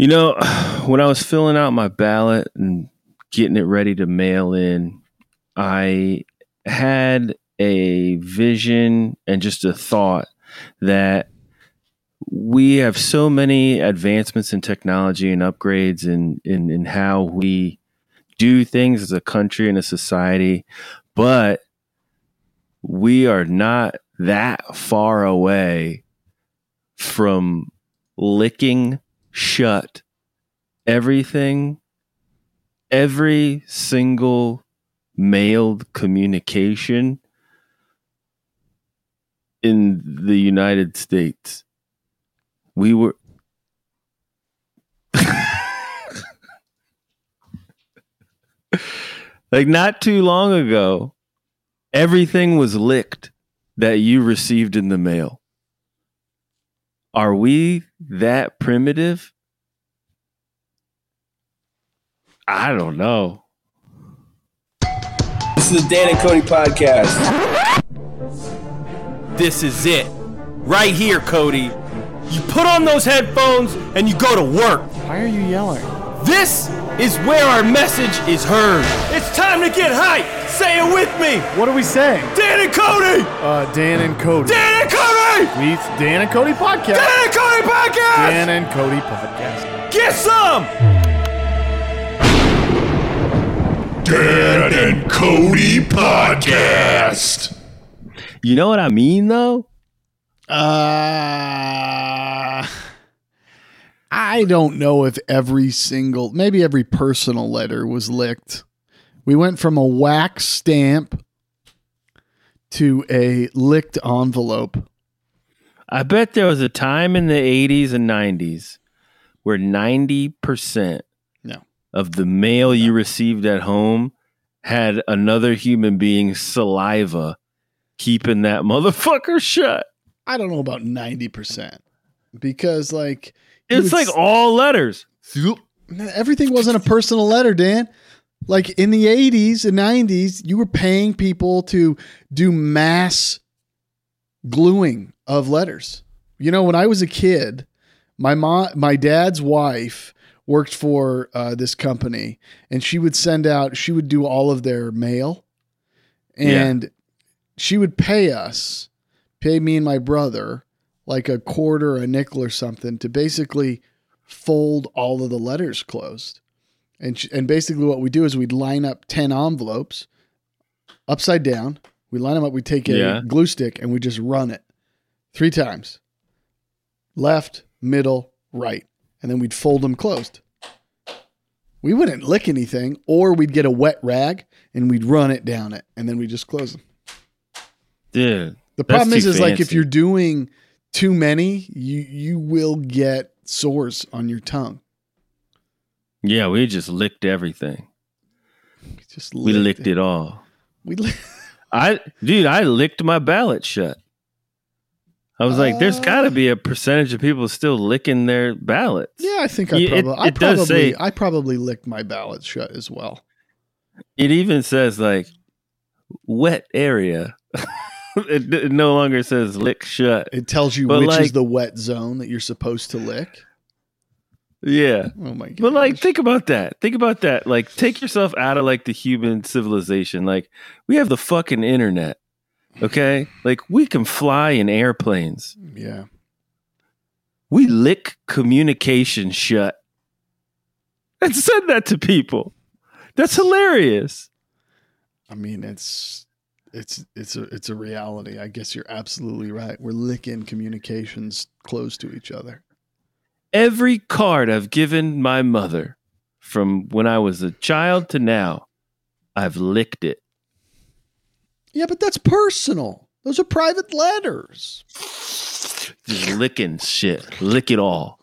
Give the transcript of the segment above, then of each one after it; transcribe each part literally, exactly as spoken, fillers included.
You know, when I was filling out my ballot and getting it ready to mail in, I had a vision and just a thought that we have so many advancements in technology and upgrades in, in, in how we do things as a country and a society, but we are not that far away from licking shut everything, every single mailed communication in the United States. We were like not too long ago, everything was licked that you received in the mail. Are we that primitive? I don't know. This is the Dan and Cody podcast. This is it. Right here, Cody. You put on those headphones and you go to work. Why are you yelling? This is where our message is heard. It's time to get hyped. Say it with me. What are we saying? Dan and Cody. Uh, Dan and Cody. Dan and Cody. We Dan and Cody podcast. Dan and Cody podcast. Dan and Cody podcast. Get some. Dan and Cody podcast. You know what I mean, though? Uh, I don't know if every single, maybe every personal letter was licked. We went from a wax stamp to a licked envelope. I bet there was a time in the eighties and nineties where ninety percent no. of the mail no. you received at home had another human being's saliva keeping that motherfucker shut. I don't know about ninety percent because like it's like s- all letters. Everything wasn't a personal letter, Dan. Like in the eighties and nineties, you were paying people to do mass gluing of letters. You know, when I was a kid, my mom, my dad's wife worked for uh, this company, and she would send out, she would do all of their mail, and yeah. she would pay us, pay me and my brother, like a quarter, a nickel or something to basically fold all of the letters closed. And sh- and basically what we do is we'd line up ten envelopes upside down. We line them up. We take a yeah. glue stick and we just run it three times. Left, middle, right. And then we'd fold them closed. We wouldn't lick anything, or we'd get a wet rag and we'd run it down it. And then we just close them. Dude. The problem is, is like if you're doing too many, you, you will get sores on your tongue. Yeah, we just licked everything. We just licked we licked it, it all. We, li- I, dude, I licked my ballot shut. I was uh, like, "There's got to be a percentage of people still licking their ballots." Yeah, I think I it, probably, it, I it probably, does say, I probably licked my ballot shut as well. It even says like wet area. it, it no longer says lick shut. It tells you but which like, is the wet zone that you're supposed to lick. Yeah. Oh my god. But like, think about that. Think about that. Like, take yourself out of like the human civilization. Like, we have the fucking internet. Okay? Like, we can fly in airplanes. Yeah. We lick communication shut. And send that to people. That's hilarious. I mean, it's it's it's a it's a reality. I guess you're absolutely right. We're licking communications close to each other. Every card I've given my mother from when I was a child to now, I've licked it. Yeah, but that's personal. Those are private letters. Just licking shit. Lick it all.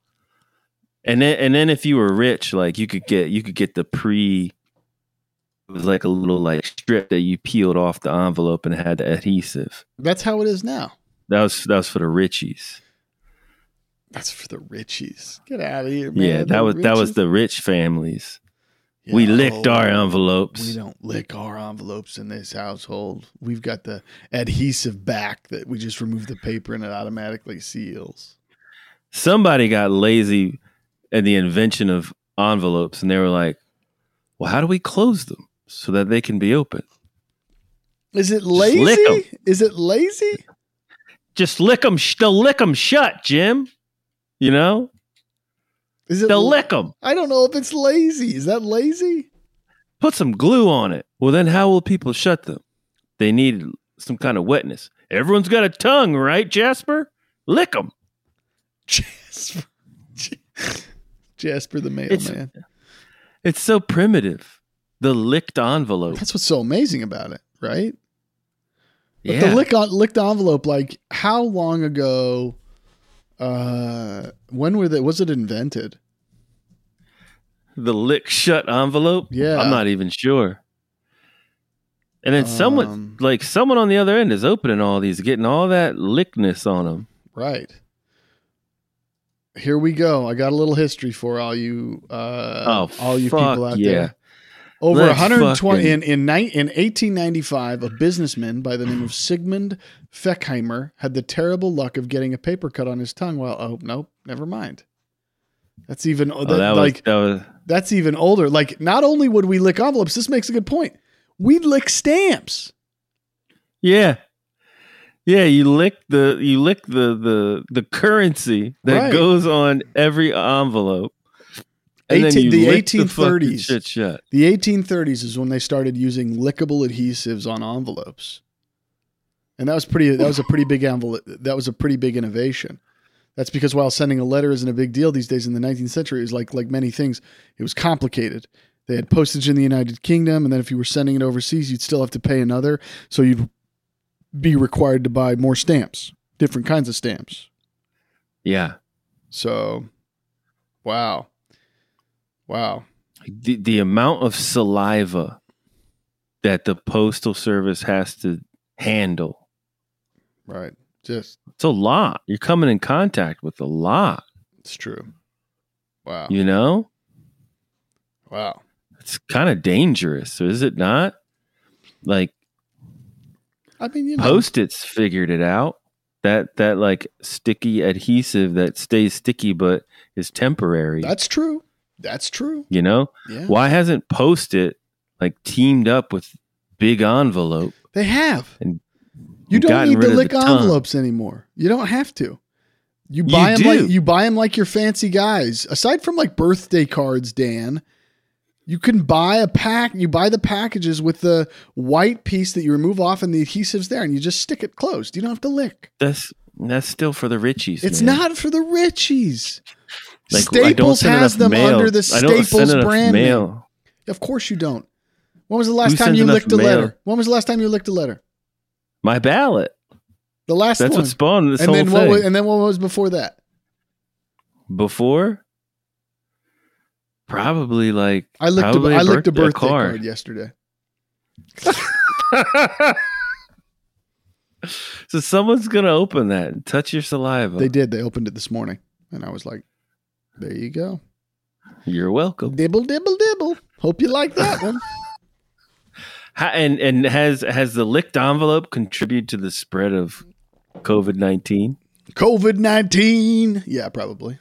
And then and then if you were rich, like you could get you could get the pre it was like a little like strip that you peeled off the envelope and had the adhesive. That's how it is now. That was that was for the richies. That's for the richies. Get out of here, man. Yeah, that the was riches. that was the rich families. Yeah, we licked our oh, envelopes. We don't lick our envelopes in this household. We've got the adhesive back that we just remove the paper and it automatically seals. Somebody got lazy and the invention of envelopes, and they were like, "Well, how do we close them so that they can be open?" Is it lick 'em. lazy? Is it lazy? Just lick them. They'll lick them shut, Jim. You know, Is it? they'll la- lick them. I don't know if it's lazy. Is that lazy? Put some glue on it. Well, then how will people shut them? They need some kind of wetness. Everyone's got a tongue, right, Jasper? Lick them. Jasper, Jasper the It's- mailman. It's so primitive. The licked envelope. That's what's so amazing about it, right? But Yeah. the lick on, licked envelope, like how long ago? Uh, when were they? Was it invented? The lick shut envelope? Yeah. I'm not even sure. And then someone, Um, like someone on the other end is opening all these, getting all that lickness on them. Right. Here we go. I got a little history for all you, uh, Oh, all you fuck people out yeah. there. Over Let's one hundred twenty fucking- in in, ni- in eighteen ninety-five, a businessman by the name of Sigmund Feckheimer had the terrible luck of getting a paper cut on his tongue. Well, oh nope, never mind. That's even Oh, that- that like was, that was, that's even older. Like, not only would we lick envelopes, this makes a good point. We'd lick stamps. yeah. Yeah, you lick the you lick the the the currency that Right. goes on every envelope. And then eighteen you the lick eighteen fucking thirties. shit shut. The eighteen thirties is when they started using lickable adhesives on envelopes. And that was pretty that was a pretty big envelope. That was a pretty big innovation. That's because while sending a letter isn't a big deal these days in the nineteenth century, it was like like many things, it was complicated. They had postage in the United Kingdom, and then if you were sending it overseas, you'd still have to pay another. So you'd be required to buy more stamps, different kinds of stamps. Yeah. So, wow. Wow. The the amount of saliva that the postal service has to handle. Right. Just, It's a lot. You're coming in contact with a lot, it's true. Wow. you know? Wow. It's kind of dangerous, is it not? Like I mean, you know. Post-its figured it out. That that like sticky adhesive that stays sticky but is temporary. That's true. That's true. You know? Yeah. Why hasn't Post-it like teamed up with Big Envelope? They have. And You don't gotten need to rid of lick the tongue? envelopes anymore. You don't have to. You buy You them like do. you buy them like your fancy guys. Aside from like birthday cards, Dan, you can buy a pack. You buy the packages with the white piece that you remove off, and the adhesive's there, and you just stick it closed. You don't have to lick. That's that's still for the Richies. It's man. not for the Richies. Like, I don't Staples send has enough them mail. under the I don't send Staples enough brand name. mail. Of course you don't. When was the last Who time sends you enough licked a mail? letter? When was the last time you licked a letter? My ballot. The last That's one. what spawned this and whole then thing. what was, and then what was before that? Before, probably like I licked a, probably I licked a birth- birthday card. card yesterday. So someone's gonna open that and touch your saliva. They did. They opened it this morning, and I was like, "There you go, You're welcome. dibble, dibble, dibble. Hope you like that one." Ha- and and has has the licked envelope contributed to the spread of COVID nineteen? COVID nineteen. Yeah, probably.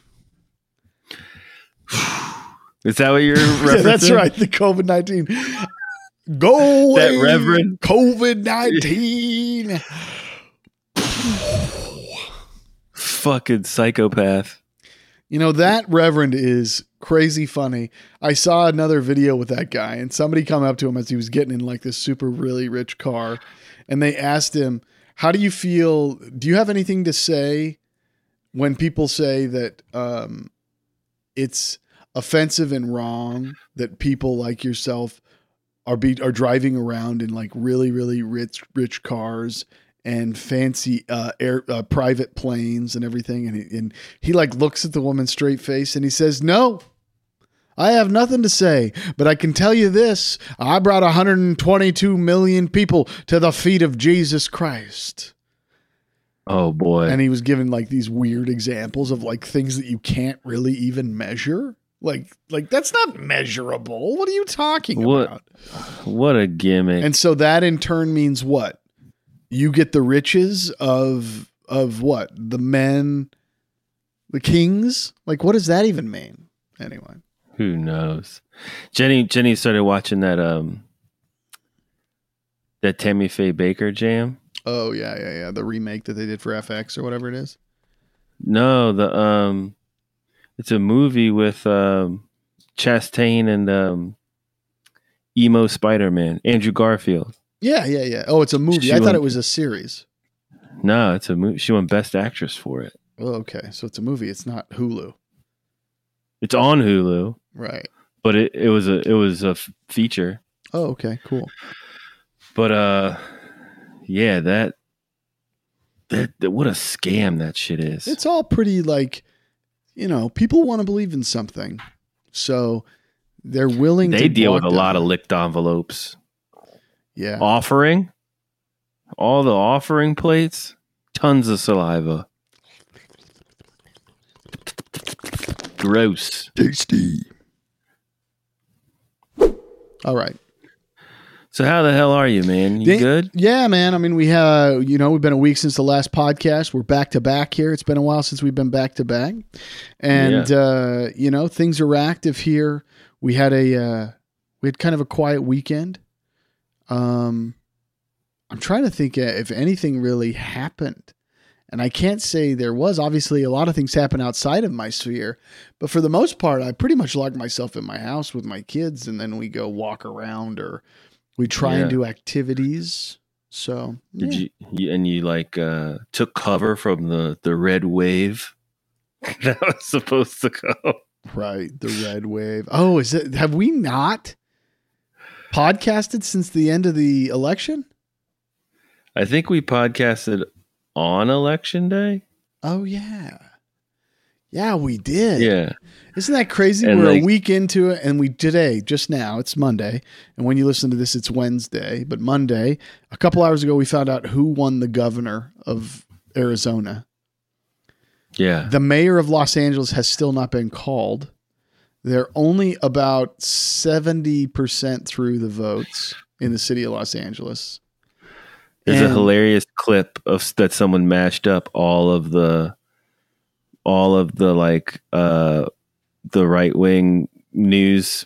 Is that what you're referencing? Yeah, that's right. The COVID nineteen. Go away, That Reverend? COVID nineteen. Fucking psychopath. You know, that Reverend is crazy funny. I saw another video with that guy, and somebody come up to him as he was getting in like this super really rich car, and they asked him, "How do you feel? Do you have anything to say when people say that um, it's offensive and wrong that people like yourself are be are driving around in like really really rich rich cars and fancy uh, air uh, private planes and everything?" And he, and he like looks at the woman's straight face and he says, "No, I have nothing to say, but I can tell you this: I brought one hundred twenty-two million people to the feet of Jesus Christ." Oh boy. And he was given like these weird examples of like things that you can't really even measure. Like, like that's not measurable. What are you talking What- about? What a gimmick. And so that in turn means what? You get the riches of of what? The men, the kings? Like, what does that even mean? anyway. Who knows? Jenny Jenny started watching that um that Tammy Faye Baker jam. Oh yeah, yeah, yeah. The remake that they did for F X or whatever it is. No, the um it's a movie with um Chastain and um emo Spider-Man, Andrew Garfield. Yeah, yeah, yeah. Oh, it's a movie. She I thought won- it was a series. No, it's a movie. She won Best Actress for it. Oh, okay. So it's a movie. It's not Hulu. It's on Hulu, Right. but it, it was a it was a f- feature. Oh, okay. Cool. But uh yeah, that, that that what a scam that shit is. It's all pretty like, you know, people want to believe in something. So they're willing to they deal with walk a lot down- of licked envelopes. Yeah. Offering, all the offering plates, tons of saliva. Gross. Tasty. All right. So how the hell are you, man? You Dan- good? Yeah, man. I mean, we have, you know, we've been a week since the last podcast. We're back to back here. It's been a while since we've been back to back. And, Yeah. uh, you know, things are active here. We had a, uh, we had kind of a quiet weekend. Um, I'm trying to think if anything really happened. And I can't say there was. Obviously, a lot of things happen outside of my sphere. But for the most part, I pretty much lock myself in my house with my kids. And then we go walk around or we try Yeah. and do activities. So, Did yeah. you, you and you like uh took cover from the the red wave that was supposed to go? Right. The red wave. Oh, is it? Have we not podcasted since the end of the election? I think we podcasted on election day. Oh, yeah. Yeah, we did. Yeah. Isn't that crazy? And We're like- a week into it, and we today, just now, it's Monday. And when you listen to this, it's Wednesday. But Monday, a couple hours ago, we found out who won the governor of Arizona. Yeah. The mayor of Los Angeles has still not been called. They're only about seventy percent through the votes in the city of Los Angeles. There's a And- hilarious clip of that someone mashed up all of the all of the like uh the right wing news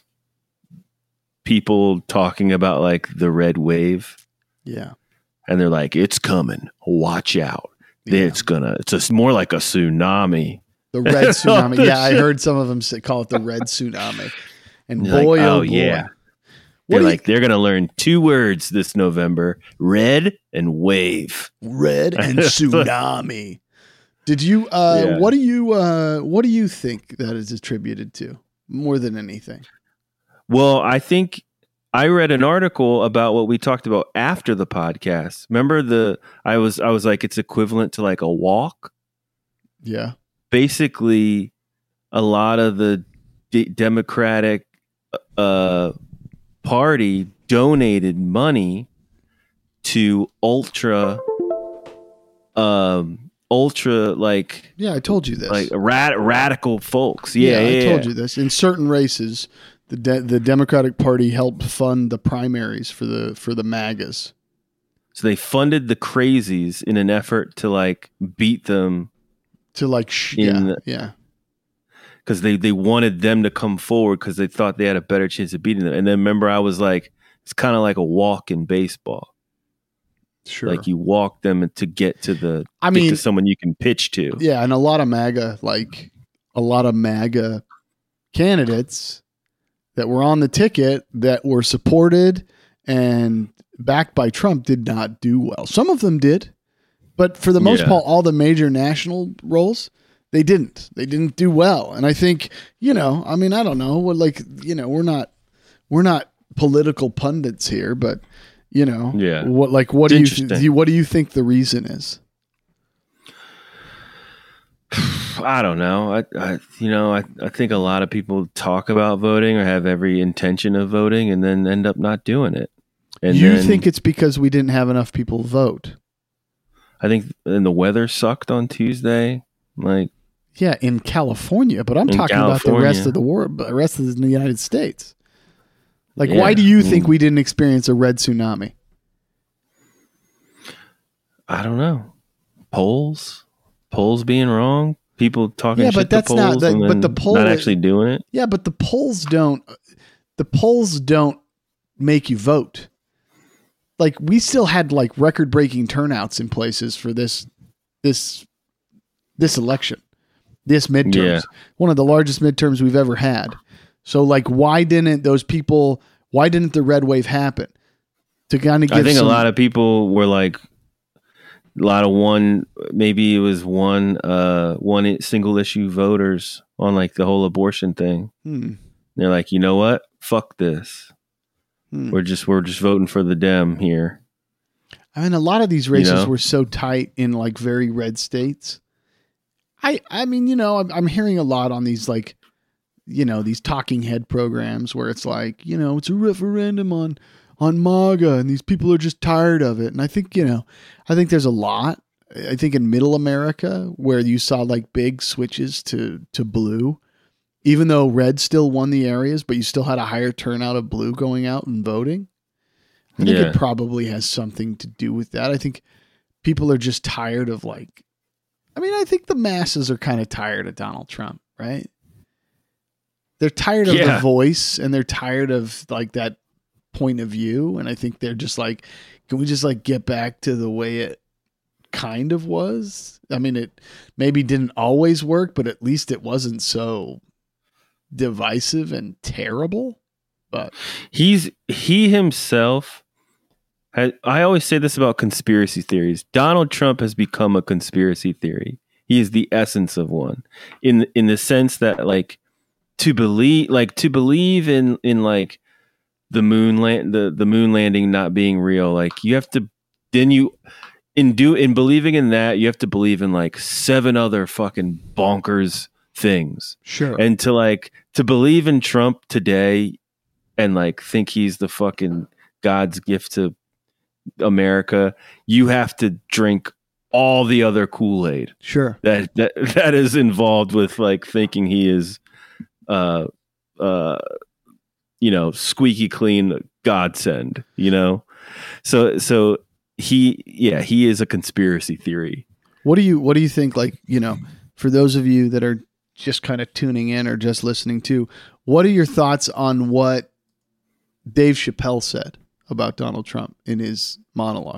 people talking about like the red wave, Yeah. and they're like, it's coming, watch out. Yeah. It's gonna it's just more like a tsunami. The red tsunami. Oh, Yeah, I shit. heard some of them say, call it the red tsunami. And They're boy, like, oh, oh, boy. yeah. What They're do you- like they're gonna learn two words this November: red and wave. red and tsunami. Did you uh Yeah. what do you uh what do you think that is attributed to more than anything? Well, I think I read an article about what we talked about after the podcast. Remember the I was I was like it's equivalent to like a walk. Yeah. Basically, a lot of the D- Democratic uh, Party donated money to ultra, um, ultra like Yeah, I told you this. like rad- radical folks. Yeah, yeah, yeah, I told yeah. you this. In certain races, the de- the Democratic Party helped fund the primaries for the for the MAGAs. So they funded the crazies in an effort to like beat them To like sh- In yeah, the- yeah. because they, they wanted them to come forward because they thought they had a better chance of beating them. And then remember, I was like, it's kind of like a walk in baseball. Sure. Like you walk them to get to the I get mean- to someone you can pitch to. Yeah, and a lot of MAGA, like a lot of MAGA candidates that were on the ticket that were supported and backed by Trump did not do well. Some of them did, but for the most Yeah. part, all the major national roles, they didn't. They didn't do well. And I think, you know, I mean, I don't know, what like, you know, we're not we're not political pundits here, but you know, Yeah. what like what do It's you, interesting. do you what do you think the reason is? I don't know. I, I you know, I, I think a lot of people talk about voting or have every intention of voting and then end up not doing it. And you then think it's because we didn't have enough people vote? I think and the weather sucked on Tuesday. Like Yeah, in California, but I'm In talking about the rest California. of the world, the rest of the United States. Like, Yeah. why do you think Mm. we didn't experience a red tsunami? I don't know. Polls, polls being wrong. People talking Yeah, shit but that's to not polls the- and but then the poll- not actually doing it. Yeah, but the polls don't. The polls don't make you vote. Like we still had like record breaking turnouts in places for this this this election, this midterms, Yeah. one of the largest midterms we've ever had. So like, why didn't those people? Why didn't the red wave happen? To kind of give I think some, a lot of people were like a lot of one, maybe it was one, uh, one single issue voters on like the whole abortion thing. Hmm, They're like, you know what? Fuck this. hmm. We're just we're just voting for the Dem here. I mean, a lot of these races You know? were so tight in like very red states. I, I mean, you know, I'm, I'm hearing a lot on these like, you know, these talking head programs where it's like, you know, it's a referendum on, on MAGA and these people are just tired of it. And I think, you know, I think there's a lot, I think in middle America where you saw like big switches to, to blue, even though red still won the areas, but you still had a higher turnout of blue going out and voting. I think Yeah. it probably has something to do with that. I think people are just tired of like, I mean, I think the masses are kind of tired of Donald Trump, right? They're tired of Yeah. the voice and they're tired of like that point of view. And I think they're just like, can we just like get back to the way it kind of was? I mean, it maybe didn't always work, but at least it wasn't so divisive and terrible. But He's he himself has, I always say this about conspiracy theories. Donald Trump has become a conspiracy theory. He is the essence of one in in the sense that like to believe like to believe in in like the moon land the, the moon landing not being real. Like you have to then you in do in believing in that you have to believe in like seven other fucking bonkers things. sure. And to like to believe in Trump today and like think he's the fucking God's gift to America, you have to drink all the other Kool-Aid Sure. that that that is involved with like thinking he is uh uh you know squeaky clean godsend, you know. So so he yeah, he is a conspiracy theory. What do you what do you think, like, you know, for those of you that are just kind of tuning in or just listening to, what are your thoughts on what Dave Chappelle said about Donald Trump in his monologue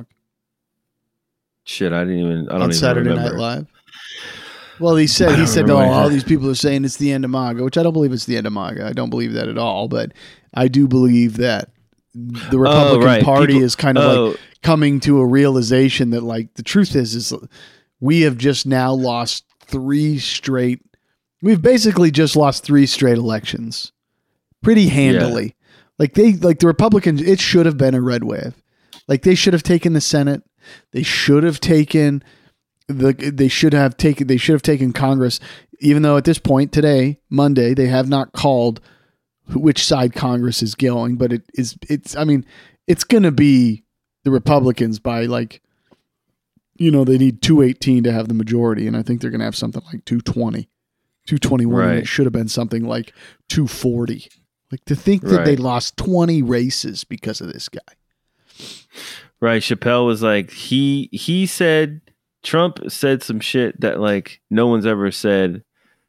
Shit, I didn't even I don't on even Saturday remember. Night Live? Well, he I said he don't said, "Oh, remember all either. these people are saying it's the end of MAGA," which I don't believe it's the end of MAGA. I don't believe that at all. But I do believe that the Republican right. Party People- is kind of oh. like coming to a realization that, like, the truth is, is we have just now lost three straight. We've basically just lost three straight elections, pretty handily. Like they, like the Republicans, it should have been a red wave. Like they should have taken the Senate. They should have taken the. They should have taken. They should have taken Congress. Even though at this point today, Monday, they have not called which side Congress is going, but it is. It's. I mean, it's going to be the Republicans by like. You know, they need two eighteen to have the majority, and I think they're going to have something like two twenty, two twenty-one. And Right. it should have been something like two forty. Like to think that they Right. lost twenty races because of this guy. Right, Chappelle was like he he said Trump said some shit that like no one's ever said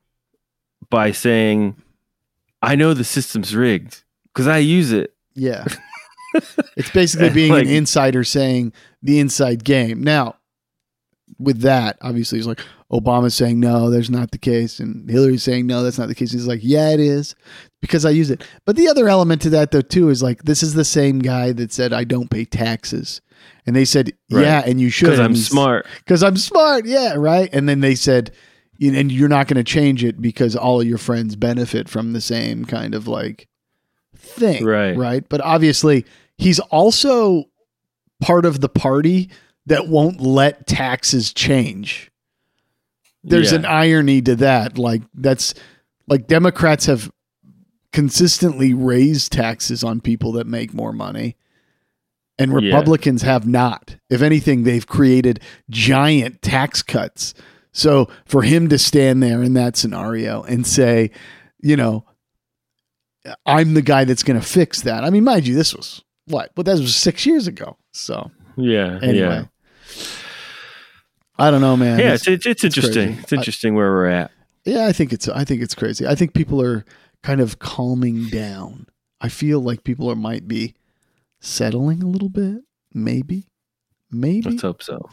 by saying, "I know the system's rigged because I use it." Yeah. It's basically being Like- an insider saying the inside game. Now, with that, obviously, he's like, Obama's saying, no, that's not the case. And Hillary's saying, no, that's not the case. He's like, yeah, it is because I use it. But the other element to that, though, too, is like, this is the same guy that said, I don't pay taxes. And they said, Right. yeah, and you should. Because I'm smart. Because I'm smart. Yeah, right. And then they said, you know, and you're not going to change it because all of your friends benefit from the same kind of like thing. Right. Right. But obviously, he's also part of the party that won't let taxes change. There's Yeah. an irony to that. Like that's like Democrats have consistently raised taxes on people that make more money. And Yeah. Republicans have not. If anything, they've created giant tax cuts. So for him to stand there in that scenario and say, you know, I'm the guy that's going to fix that. I mean, mind you, this was what? But that was six years ago. So Yeah. anyway. Yeah. I don't know, man. Yeah, it's it's, it's, it's interesting. crazy. It's interesting where we're at. Yeah, I think it's I think it's crazy. I think people are kind of calming down. I feel like people are might be settling a little bit. Maybe. Maybe. Let's hope so.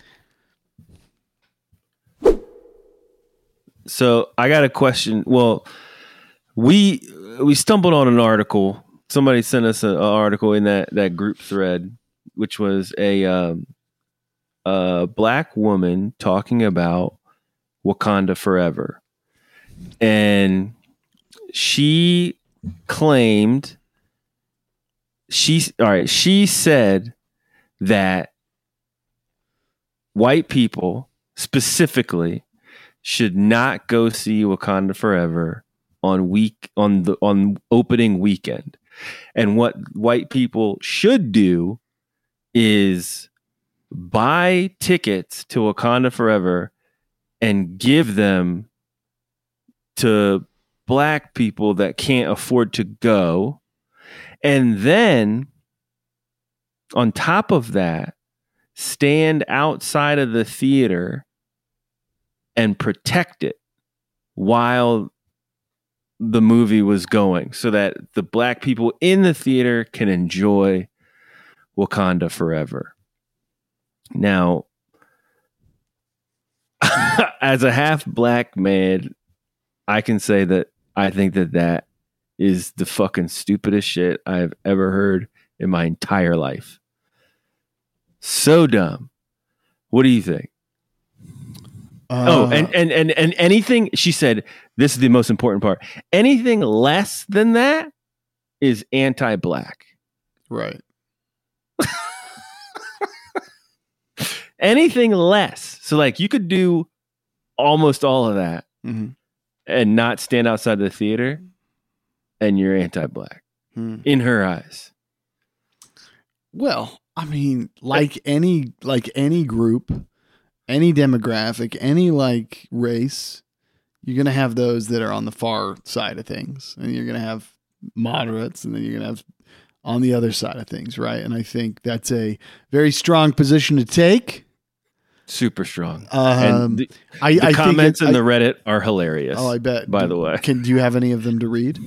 So I got a question. Well, we we stumbled on an article. Somebody sent us an article in that, that group thread, which was a um, a black woman talking about Wakanda Forever, and she claimed she all right. She said that white people specifically should not go see Wakanda Forever on week on the on opening weekend. And what white people should do is buy tickets to Wakanda Forever and give them to black people that can't afford to go. And then on top of that, stand outside of the theater and protect it while the movie was going so that the black people in the theater can enjoy Wakanda Forever. Now, as a half black man, I can say that I think that that is the fucking stupidest shit I've ever heard in my entire life. So dumb. What do you think? Uh, oh, and, and and and anything, she said, this is the most important part. Anything less than that is anti-black. Right. Anything less. So like you could do almost all of that mm-hmm. and not stand outside the theater and you're anti-black hmm. in her eyes. Well, I mean, like any like any group, any demographic, any like race, you're going to have those that are on the far side of things, and you're going to have moderates, and then you're going to have on the other side of things, right? And I think that's a very strong position to take. Super strong. Um, and the, I, the I comments think in I, the Reddit are hilarious. Oh, I bet. By do, the way, can do you have any of them to read?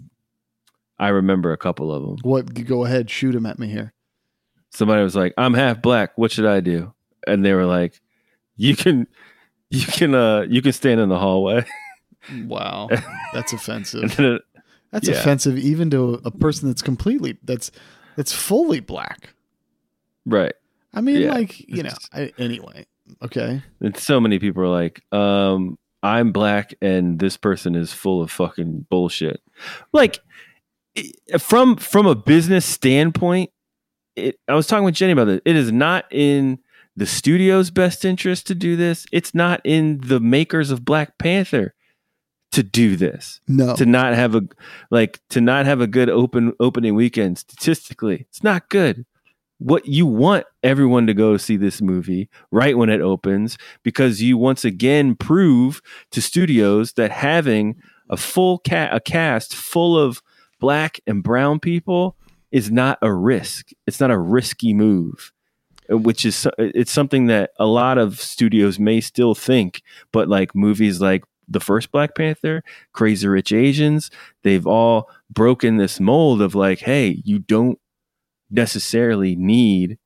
I remember a couple of them. What? Go ahead, shoot them at me here. Somebody was like, "I'm half black. What should I do?" And they were like, "You can, you can, uh, you can stand in the hallway." Wow, that's offensive. it, that's yeah. offensive even to a person that's completely that's that's fully black. Right. I mean, yeah. like you know. I, anyway, okay. And so many people are like, um, "I'm black, and this person is full of fucking bullshit." Like, from from a business standpoint. It, I was talking with Jenny about this. It is not in the studio's best interest to do this. It's not in the makers of Black Panther to do this. No, to not have a like to not have a good open opening weekend. Statistically, it's not good. What you want everyone to go see this movie right when it opens, because you once again prove to studios that having a full cat a cast full of black and brown people is not a risk. It's not a risky move, which is it's something that a lot of studios may still think. But like movies like the first Black Panther, Crazy Rich Asians, they've all broken this mold of like, hey, you don't necessarily need,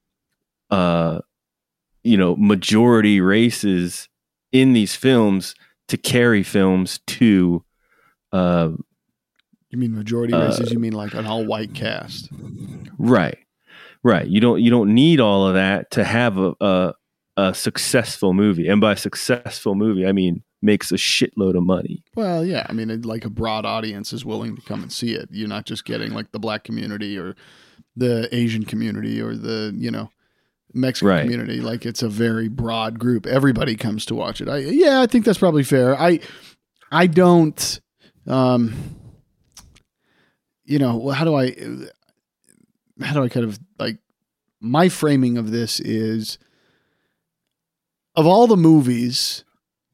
uh, you know, majority races in these films to carry films to, uh. You mean majority races? Uh, you mean like an all-white cast? Right, right. You don't you don't need all of that to have a, a a successful movie, and by successful movie, I mean makes a shitload of money. Well, yeah. I mean, like a broad audience is willing to come and see it. You're not just getting like the black community or the Asian community or the you know Mexican right. community. Like it's a very broad group. Everybody comes to watch it. I yeah, I think that's probably fair. I I don't. Um, You know, how do I, how do I kind of like, my framing of this is, of all the movies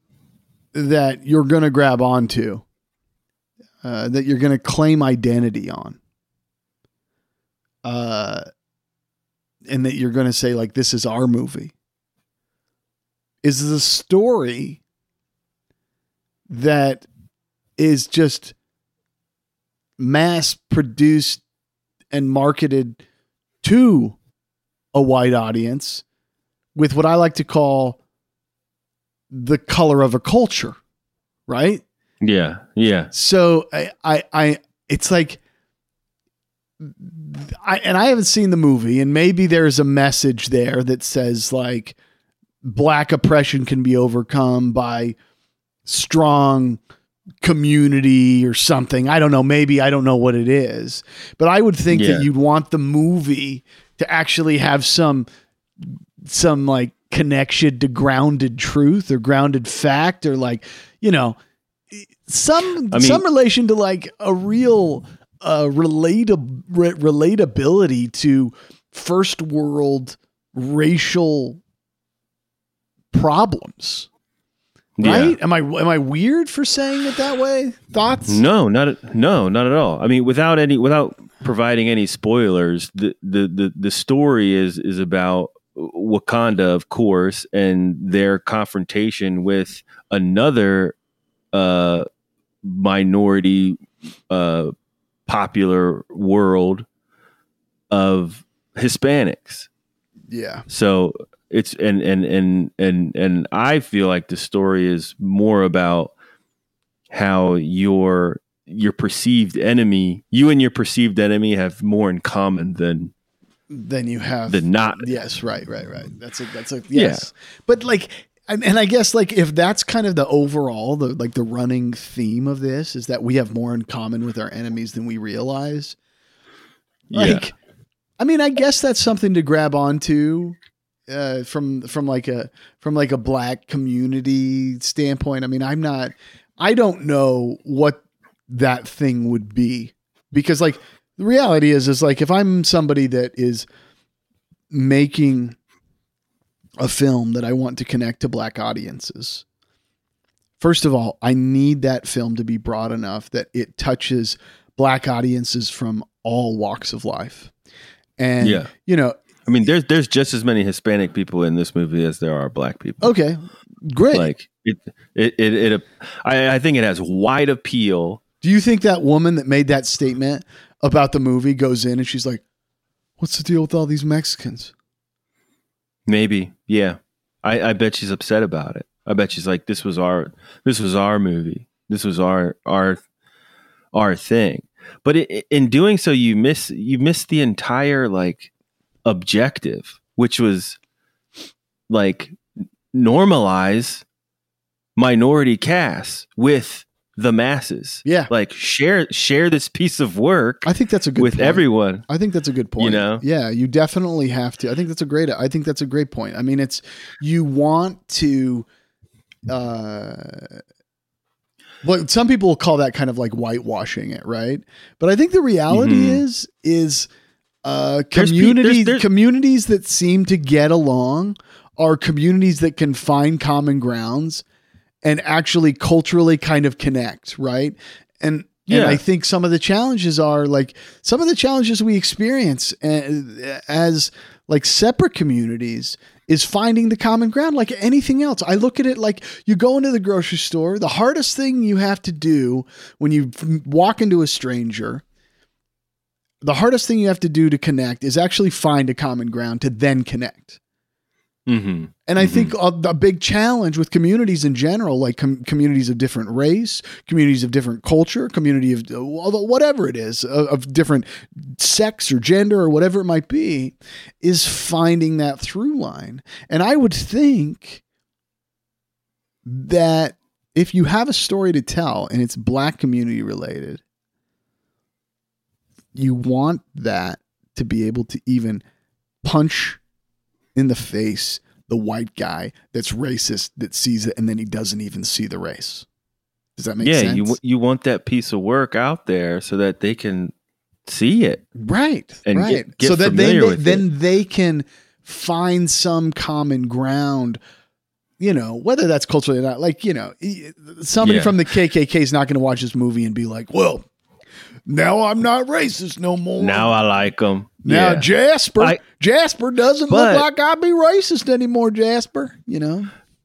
that you're going to grab onto, uh, that you're going to claim identity on, uh, and that you're going to say like, this is our movie. is the story that is just mass produced and marketed to a white audience with what I like to call the color of a culture, right? Yeah, yeah. So I, I, I it's like, I, and I haven't seen the movie, and maybe there's a message there that says like black oppression can be overcome by strong community or something. I don't know. Maybe I don't know what it is, but I would think Yeah. that you'd want the movie to actually have some, some like connection to grounded truth or grounded fact, or like, you know, some, I mean- some relation to like a real, uh, relatable re- relatability to first world racial problems. Right? Yeah. Am I am I weird for saying it that way? Thoughts? No, not at, no, not at all. I mean, without any, without providing any spoilers, the the the, the story is is about Wakanda, of course, and their confrontation with another uh, minority uh, popular world of Hispanics. Yeah. So it's and and and and and I feel like the story is more about how your your perceived enemy, you and your perceived enemy, have more in common than Then you have than not. Yes, right, right, right. That's a that's a yes. But like, and, and I guess like if that's kind of the overall the like the running theme of this is that we have more in common with our enemies than we realize. Like, Yeah. I mean, I guess that's something to grab onto uh, from from like a from like a black community standpoint. I mean, I'm not, I don't know what that thing would be, because like the reality is is like if I'm somebody that is making a film that I want to connect to black audiences, first of all, I need that film to be broad enough that it touches black audiences from all walks of life. And, Yeah. you know, I mean, there's there's just as many Hispanic people in this movie as there are black people. okay, great. Like it, it, it, it I, I think it has wide appeal. Do you think that woman that made that statement about the movie goes in and she's like, what's the deal with all these Mexicans? Maybe, yeah. I, I bet she's upset about it. I bet she's like, this was our, this was our movie. This was our, our, our thing. But it, in doing so, you miss, you miss the entire like objective, which was like normalize minority casts with the masses. Yeah. Like share, share this piece of work I think that's a good with point. everyone. I think that's a good point. You know? Yeah, you definitely have to. I think that's a great, I think that's a great point. I mean, it's, you want to, uh, well, some people will call that kind of like whitewashing it, right? But I think the reality Mhm. is, is uh, There's pe- communities, there's- there's- communities that seem to get along are communities that can find common grounds and actually culturally kind of connect, right? And and Yeah. I think some of the challenges are like some of the challenges we experience uh, as like separate communities is finding the common ground like anything else. I look at it like you go into the grocery store, the hardest thing you have to do when you f- walk into a stranger, the hardest thing you have to do to connect is actually find a common ground to then connect. Mm-hmm. And I think a, a big challenge with communities in general, like com- communities of different race, communities of different culture, community of uh, whatever it is, of, of different sex or gender or whatever it might be, is finding that through line. And I would think that if you have a story to tell and it's black community related, you want that to be able to even punch in the face the white guy that's racist that sees it and then he doesn't even see the race. Does that make yeah, sense? you w- you want that piece of work out there so that they can see it. right, and right. get- get so that they, familiar they with then they can find some common ground. You know, whether that's culturally or not. Like, you know, e- somebody Yeah. from the K K K is not going to watch this movie and be like, "Well, now I'm not racist no more." Now I like them. Now Jasper, I- Jasper doesn't But- look like I be racist anymore. Jasper, you know.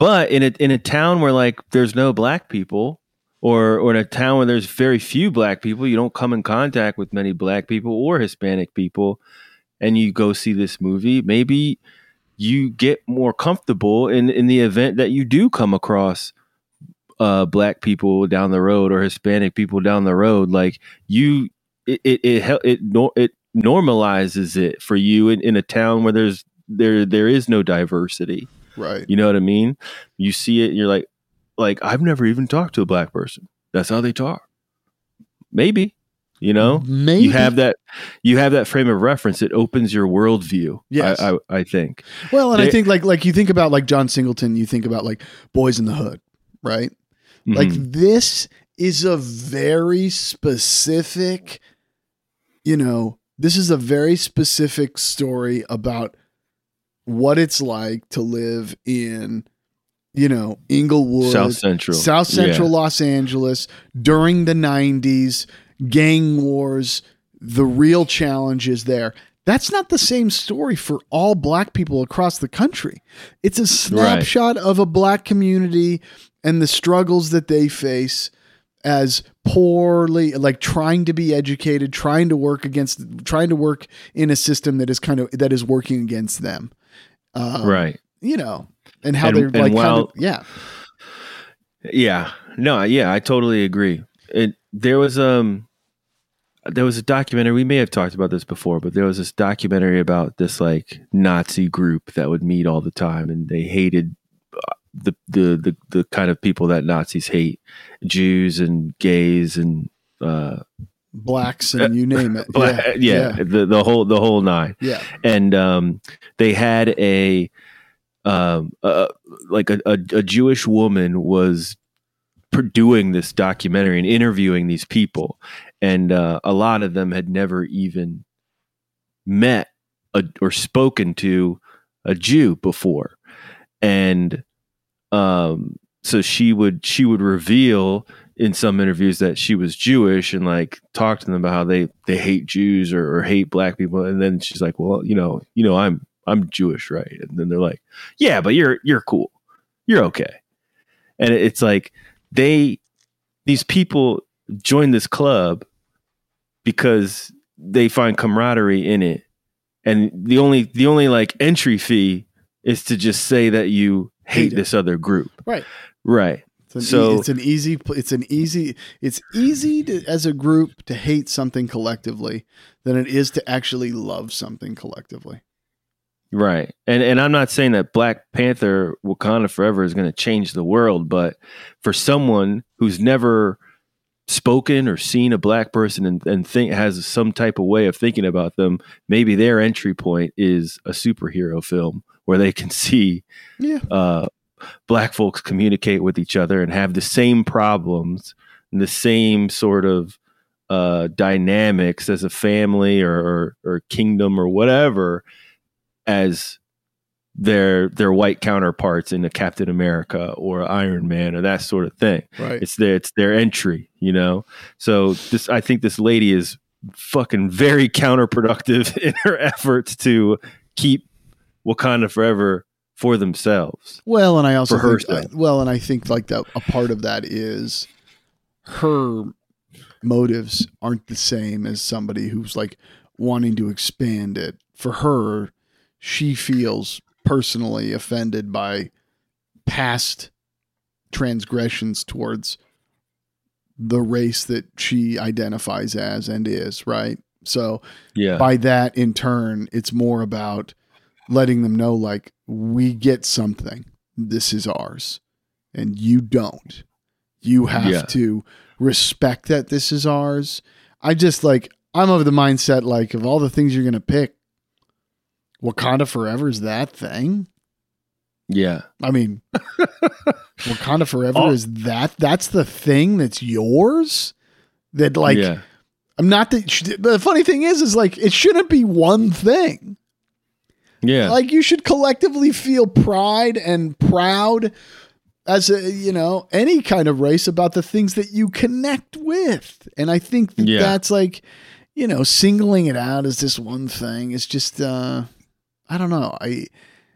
But in a in a town where like there's no black people, or or in a town where there's very few black people, you don't come in contact with many black people or Hispanic people, and you go see this movie, maybe you get more comfortable in, in the event that you do come across uh, black people down the road or Hispanic people down the road. Like you, it it it it, it, it normalizes it for you in, in a town where there's there there is no diversity. Right. You know what I mean? You see it and you're like, like, I've never even talked to a black person. That's how they talk. Maybe, you know, Maybe. you have that, you have that frame of reference. It opens your worldview. Yes. I, I, I think. Well, and they, I think like, like you think about like John Singleton, you think about like Boys in the Hood, right? Mm-hmm. Like this is a very specific, you know, this is a very specific story about what it's like to live in, you know, Inglewood, South Central, South Central yeah. Los Angeles during the nineties, gang wars, the real challenges there. That's not the same story for all black people across the country. It's a snapshot right. of a black community and the struggles that they face as poorly, like trying to be educated, trying to work against, trying to work in a system that is kind of, that is working against them. Um, right. You know, and how and, they're like, while, kind of, yeah. Yeah. No, yeah, I totally agree. It, there was, um, there was a documentary, we may have talked about this before, but there was this documentary about this like Nazi group that would meet all the time, and they hated the, the, the, the kind of people that Nazis hate, Jews and gays and, uh, blacks and you name it. Black, yeah, yeah, yeah. The, the whole, the whole nine. Yeah. And, um, they had a, um, uh, like a, a, a Jewish woman was doing this documentary and interviewing these people. And, uh, a lot of them had never even met a, or spoken to a Jew before. And, um, so she would, she would reveal in some interviews that she was Jewish and like talk to them about how they, they hate Jews or, or hate black people. And then she's like, well, you know, you know, I'm, I'm Jewish. Right. And then they're like, yeah, but you're, you're cool. You're okay. And it's like, they, these people join this club because they find camaraderie in it. And the only, the only like entry fee is to just say that you hate, hate this other group. Right. Right. It's an, so e- it's an easy, it's an easy, it's easy to, as a group to hate something collectively than it is to actually love something collectively. Right. And and I'm not saying that Black Panther Wakanda Forever is going to change the world, but for someone who's never spoken or seen a black person and, and think has some type of way of thinking about them, maybe their entry point is a superhero film where they can see yeah. uh, black folks communicate with each other and have the same problems and the same sort of uh, dynamics as a family or, or, or kingdom or whatever as their their white counterparts in a Captain America or Iron Man or that sort of thing. Right. It's their it's their entry, you know. So this, I think this lady is fucking very counterproductive in her efforts to keep Wakanda Forever for themselves. Well, and I also for think, I, well, and I think like that a part of that is her motives aren't the same as somebody who's like wanting to expand it. For her, she feels personally offended by past transgressions towards the race that she identifies as and is, right? So yeah. by that in turn, it's more about letting them know, like, we get something. This is ours. And you don't. You have yeah. to respect that this is ours. I just like, I'm of the mindset, like, of all the things you're going to pick, Wakanda Forever is that thing. Yeah. I mean, Wakanda Forever oh. is that, that's the thing that's yours that like, yeah. I'm not that, the funny thing is, is like, it shouldn't be one thing. Yeah. Like you should collectively feel pride and proud as a, you know, any kind of race about the things that you connect with. And I think that yeah. that's like, you know, singling it out as this one thing is just, uh, I don't know. I,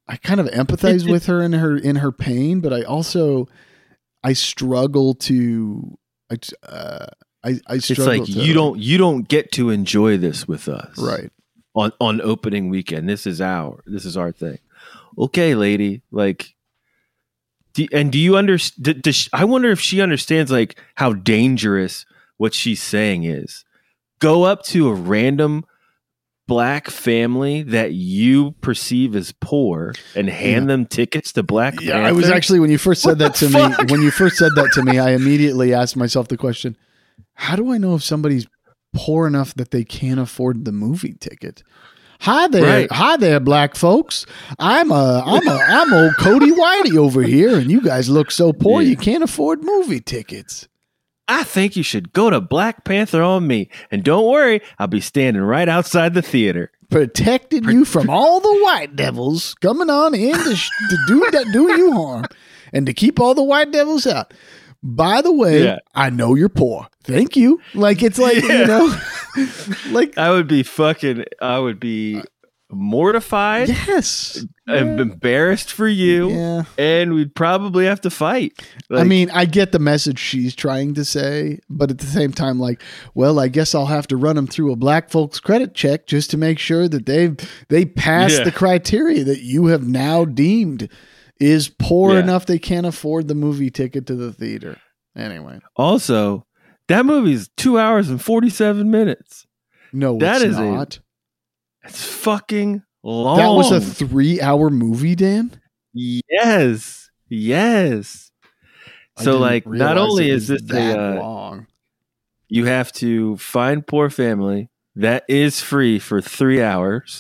I kind of empathize with her in her in her pain, but I also I struggle to I uh, I, I struggle. It's like to, you don't you don't get to enjoy this with us, right on on opening weekend. This is our this is our thing. Okay, lady, like. Do, and do you understand? I wonder if she understands like how dangerous what she's saying is. Go up to a random black family that you perceive as poor and hand Yeah. them tickets to Black Yeah, Panther. I was actually when you first said What that the to me. fuck? When you first said that to me, I immediately asked myself the question: how do I know if somebody's poor enough that they can't afford the movie ticket? Hi there, Right. hi there, black folks. I'm a, I'm a, I'm old Cody Whitey over here, and you guys look so poor Yeah. you can't afford movie tickets. I think you should go to Black Panther on me, and don't worry, I'll be standing right outside the theater. Protecting you from all the white devils coming on in to, sh- to do that, do you harm, and to keep all the white devils out. By the way, Yeah. I know you're poor. Thank you. Like it's like Yeah. you know, like I would be fucking. I would be mortified yes, and embarrassed for you, yeah. and we'd probably have to fight. I Like, mean, I get the message she's trying to say, but at the same time, like, well, I guess I'll have to run them through a black folks credit check just to make sure that they've they pass Yeah. the criteria that you have now deemed is poor Yeah. enough they can't afford the movie ticket to the theater. Anyway, also, that movie's two hours and forty-seven minutes. no, That it's is a- not. It's fucking long. That was a three-hour movie, Dan. yes, yes. I So, didn't like, not realize only it is was this that a, uh, long. you have to find poor family that is free for three hours,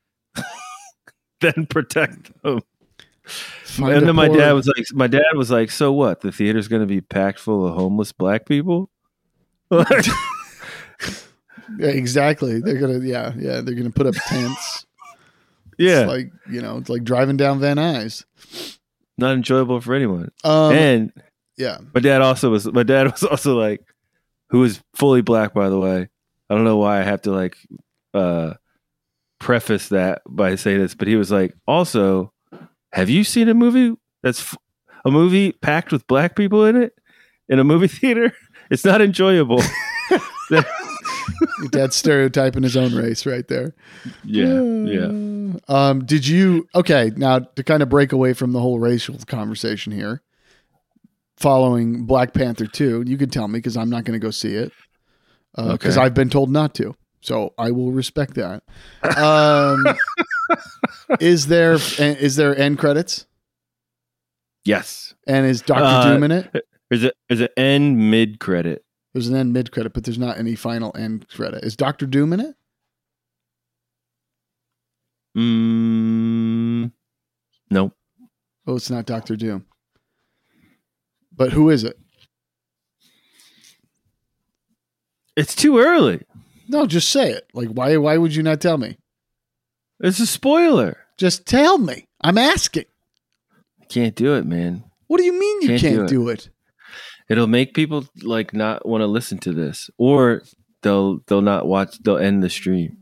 then protect them. Find and a then my poor- dad was like, my dad was like, so what? The theater's going to be packed full of homeless black people? Yeah, exactly. They're gonna, yeah, yeah. They're gonna put up tents. yeah, It's like you know, it's like driving down Van Nuys. not enjoyable for anyone. Um, and yeah, my dad also was. My dad was also like, who is fully black, by the way. I don't know why I have to like uh, preface that by saying this, but he was like, also, have you seen a movie that's f- a movie packed with black people in it in a movie theater? It's not enjoyable. your dad's stereotyping his own race right there. yeah, yeah. Um, did you? Okay, now to kind of break away from the whole racial conversation here, following Black Panther two, you can tell me because I'm not going to go see it because Okay. I've been told not to. So I will respect that. Um, is there is there end credits? Yes. And is Doctor Uh, Doom in it? There's a there's an end mid credit. There's an end mid credit, but there's not any final end credit. Is Doctor Doom in it? Mm, nope. Oh, it's not Doctor Doom. But who is it? It's too early. No, just say it. Like, why? Why would you not tell me? It's a spoiler. Just tell me. I'm asking. Can't do it, man. What do you mean you Can't can't, do do, it. It'll make people like not want to listen to this, or they'll they'll not watch. They'll end the stream.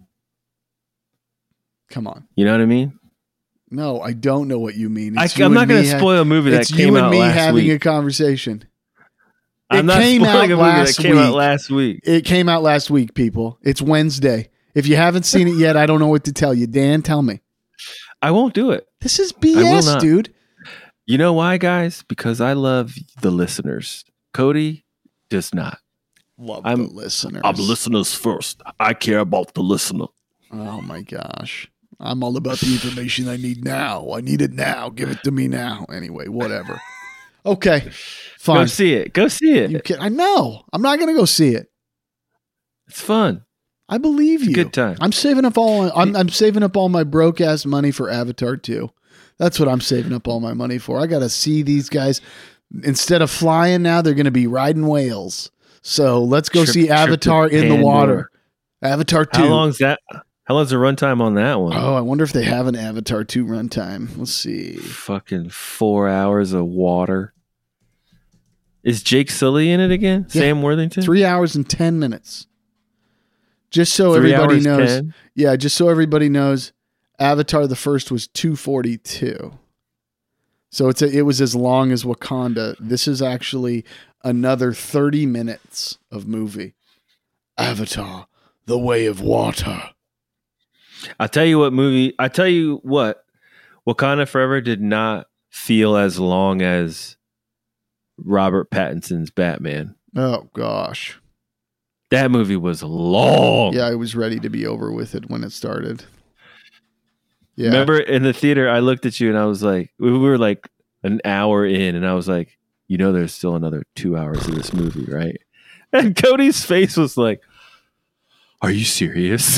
Come on. You know what I mean? No, I don't know what you mean. I, It's you I'm and not going me to ha- spoil a movie that It's came you and out me last having week. a conversation. I'm It not came spoiling out a movie last that came out week. last week. It came out last week, people. It's Wednesday. If you haven't seen it yet, I don't know what to tell you. Dan, tell me. I won't do it. This is I B will S, not. dude. You know why, guys? Because I love the listeners. Cody does not. Love I'm- the listeners. listeners first. I care about the listener. Oh my gosh. I'm all about the information I need now. I need it now. Give it to me now. Anyway, whatever. Okay. Go Fine. see it. Go see it. You can, I know. I'm not going to go see it. It's fun. I believe It's a you. good time. I'm saving up all I'm I'm saving up all my broke ass money for Avatar two. That's what I'm saving up all my money for. I got to see these guys. Instead of flying now, they're going to be riding whales. So let's go Trip- see trip to Avatar in the Pandora. water. Avatar two. How long's that? How long's the runtime on that one? Oh, I wonder if they have an Avatar two runtime. Let's see. Fucking four hours of water. Is Jake Sully in it again? Yeah. Sam Worthington? Three hours and ten minutes. Just so Three everybody hours, knows. ten? Yeah, just so everybody knows. Avatar the first was two forty-two. So it's a, it was as long as Wakanda. This is actually another thirty minutes of movie. Avatar, The Way of Water. I'll tell you what movie, I tell you what, Wakanda Forever did not feel as long as Robert Pattinson's Batman. Oh, gosh. That movie was long. Yeah, I was ready to be over with it when it started. Yeah. Remember in the theater, I looked at you and I was like, we were like an hour in and I was like, you know, there's still another two hours of this movie, right? And Cody's face was like, are you serious?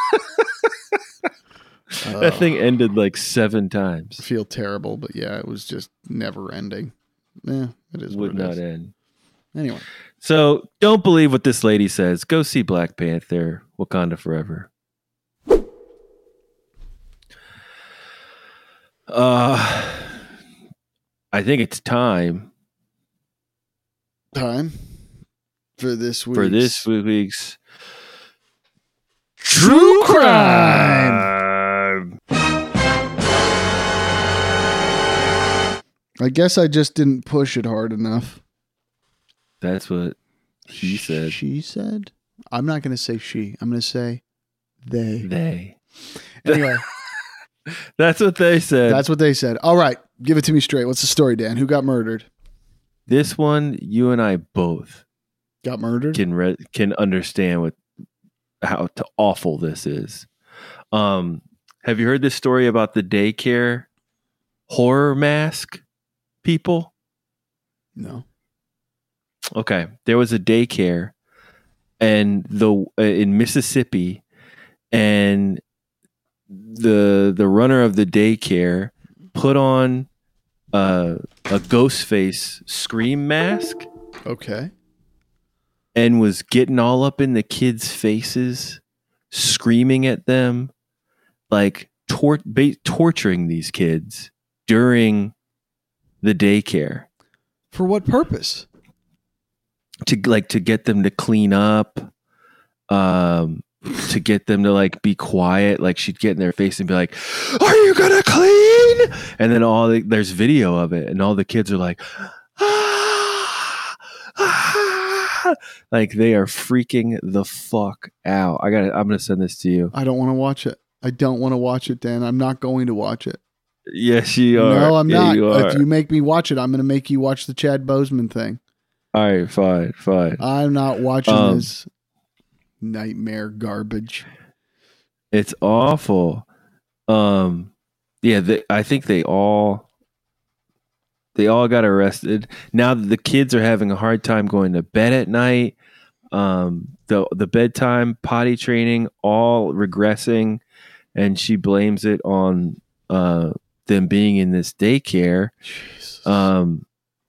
Oh, that thing ended like seven times. I feel terrible, but yeah, it was just never ending. Yeah, it is Would what it not is. end. Anyway. So don't believe what this lady says. Go see Black Panther, Wakanda Forever. Uh, I think it's time Time for this week. for this week's True Crime. I guess I just didn't push it hard enough. That's what he said. She said? I'm not going to say she. I'm going to say they. They. Anyway, That's what they said. that's what they said. All right. Give it to me straight. What's the story, Dan? Who got murdered? This one, you and I both Got murdered? can re- can understand what how to awful this is. Um, have you heard this story about the daycare horror mask people? No. Okay, there was a daycare, and the uh, in Mississippi, and the the runner of the daycare put on uh, a ghost face scream mask Okay. and was getting all up in the kids' faces, screaming at them, like tor- ba- torturing these kids during the daycare. For what purpose? To like to get them to clean up, um, to get them to like be quiet. Like she'd get in their face and be like, "Are you gonna clean?" And then all the, there's video of it, and all the kids are like, ah, ah. Like they are freaking the fuck out. I got. I'm gonna send this to you. I don't want to watch it. I don't want to watch it, Dan. I'm not going to watch it. Yes, you are. No, I'm Yeah, not. you are. If you make me watch it, I'm going to make you watch the Chad Boseman thing. All right, fine, fine. I'm not watching Um, this nightmare garbage. It's awful. Um, yeah, they, I think they all they all got arrested. Now that the kids are having a hard time going to bed at night, um, the the bedtime potty training all regressing, and she blames it on uh, them being in this daycare. Jesus. Um,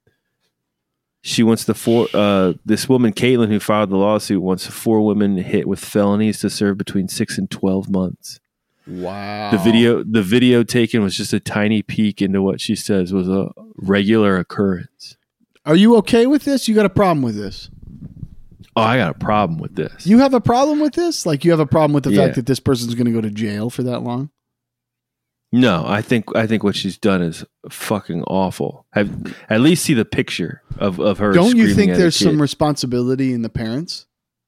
she wants the four. Uh, this woman, Caitlin, who filed the lawsuit, wants four women hit with felonies to serve between six and twelve months. Wow. The video, the video taken was just a tiny peek into what she says was a regular occurrence. Are you okay with this? You got a problem with this? Oh, I got a problem with this. You have a problem with this? Like you have a problem with the Yeah. fact that this person's going to go to jail for that long? No, I think I think what she's done is fucking awful. Have at least see the picture of of her. Don't you screaming think at a there's kid. some responsibility in the parents?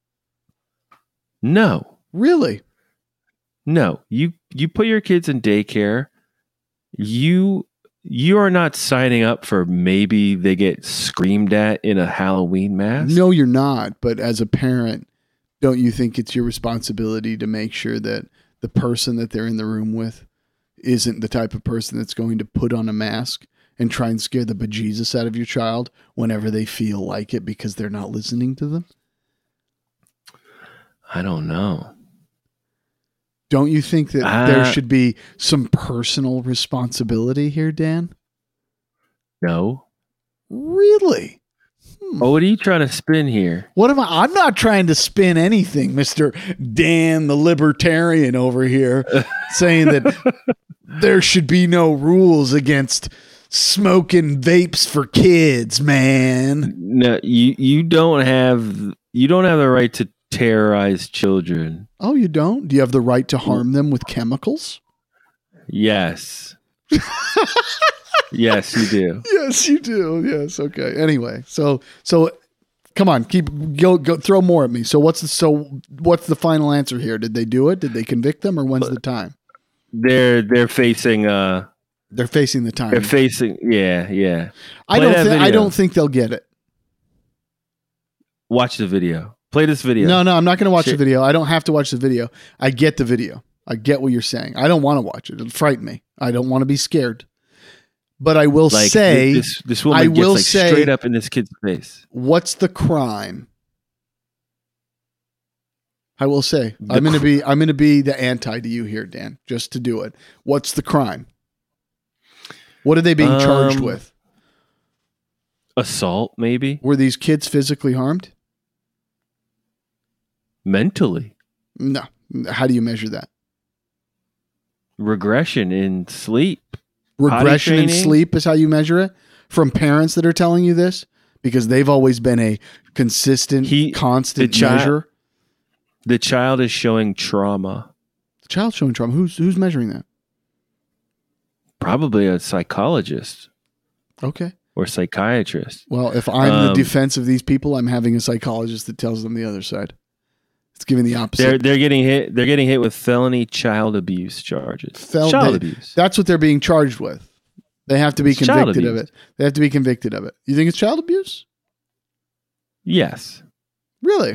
No, Really? no. You you put your kids in daycare. You you are not signing up for maybe they get screamed at in a Halloween mask. No, you're not. But as a parent, don't you think it's your responsibility to make sure that the person that they're in the room with isn't the type of person that's going to put on a mask and try and scare the bejesus out of your child whenever they feel like it because they're not listening to them? I don't know. Don't you think that Uh, there should be some personal responsibility here, Dan? No. Really? Oh, what are you trying to spin here? What am I? I'm not trying to spin anything, Mister Dan, the libertarian over here, saying that there should be no rules against smoking vapes for kids, man. No, you you don't have you don't have the right to terrorize children. Oh, you don't? Do you have the right to harm them with chemicals? Yes. Yes, you do. Yes, you do. Yes. Okay. Anyway, so so come on, keep go go throw more at me. So what's the so what's the final answer here? Did they do it? Did they convict them, or when's the time? They're they're facing uh They're facing the time. they're facing yeah, yeah. I Play don't that think I video. don't think they'll get it. Watch the video. Play this video. No, no, I'm not going to watch Shit. the video. I don't have to watch the video. I get the video. I get what you're saying. I don't want to watch it. It'll frighten me. I don't want to be scared. But I will Like say, this this woman I gets will like say- straight up in this kid's face. what's the crime? I will say, The I'm going to cr- be I'm going to be the anti to you here, Dan, just to do it. What's the crime? What are they being charged Um, with? Assault, maybe? Were these kids physically harmed? Mentally. No. How do you measure that? Regression in sleep. Regression in training? sleep is how you measure it from parents that are telling you this because they've always been a consistent, He- constant the chi- measure. The child is showing trauma. The child showing trauma. Who's who's measuring that? Probably a psychologist Okay. or psychiatrist. Well, if I'm the Um, defense of these people, I'm having a psychologist that tells them the other side. It's giving the opposite. They're they're getting hit. They're getting hit with felony child abuse charges. Fel- child they- abuse. That's what they're being charged with. They have to be It's child convicted of abuse. it. They have to be convicted of it. You think it's child abuse? Yes, Really?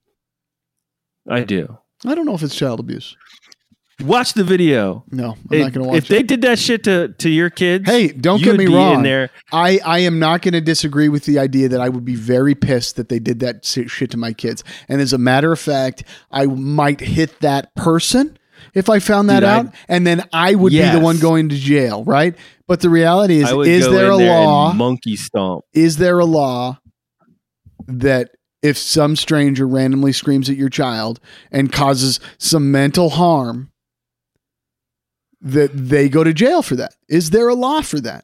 I do. I don't know if it's child abuse. Watch the video. No, I'm It- not going to watch if it. they did that shit to, to your kids, Hey, don't you get would me be wrong. In there, I, I am not going to disagree with the idea that I would be very pissed that they did that si- shit to my kids. And as a matter of fact, I might hit that person if I found that Dude, I- out. And then I would be Yes. the one going to jail, right? But the reality is, I would is go there in a there and law? monkey stomp. Is there a law that if some stranger randomly screams at your child and causes some mental harm, that they go to jail for that? Is there a law for that?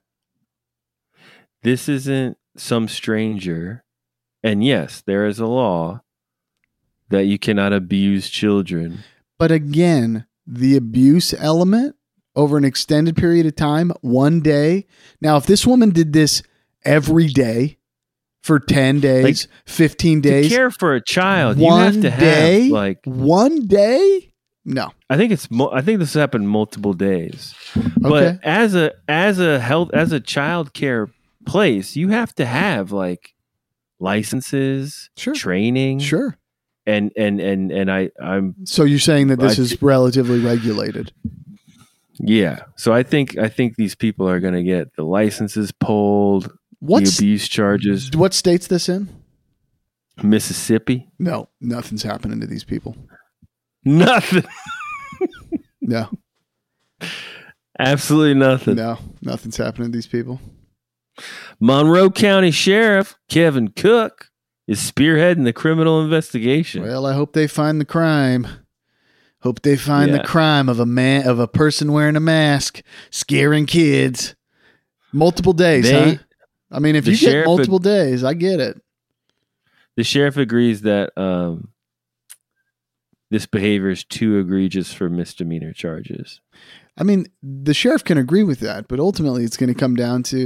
This isn't some stranger, and yes, there is a law that you cannot abuse children. But again, the abuse element over an extended period of time, one day. Now, if this woman did this every day for ten days, fifteen days, To care for a child, you one have to have day, like. one day, no. I think it's. Mo- I think this happened multiple days. Okay. But as a as a health as a child care place, you have to have like licenses, Sure. training, Sure. and and and and I I'm So you're saying that this I is thi- relatively regulated? yeah. So I think I think these people are going to get the licenses pulled, What's the abuse charges. what state's this in? Mississippi, No, nothing's happening to these people. nothing, No, absolutely nothing. no, nothing's happening to these people. Monroe County Sheriff Kevin Cook is spearheading the criminal investigation. Well, I hope they find the crime. Hope they find Yeah. the crime of a man of a person wearing a mask scaring kids. Multiple days, They- huh? I mean, if the you get sheriff- multiple days, I get it. The sheriff agrees that um, this behavior is too egregious for misdemeanor charges. I mean, the sheriff can agree with that, but ultimately, it's going to come down to,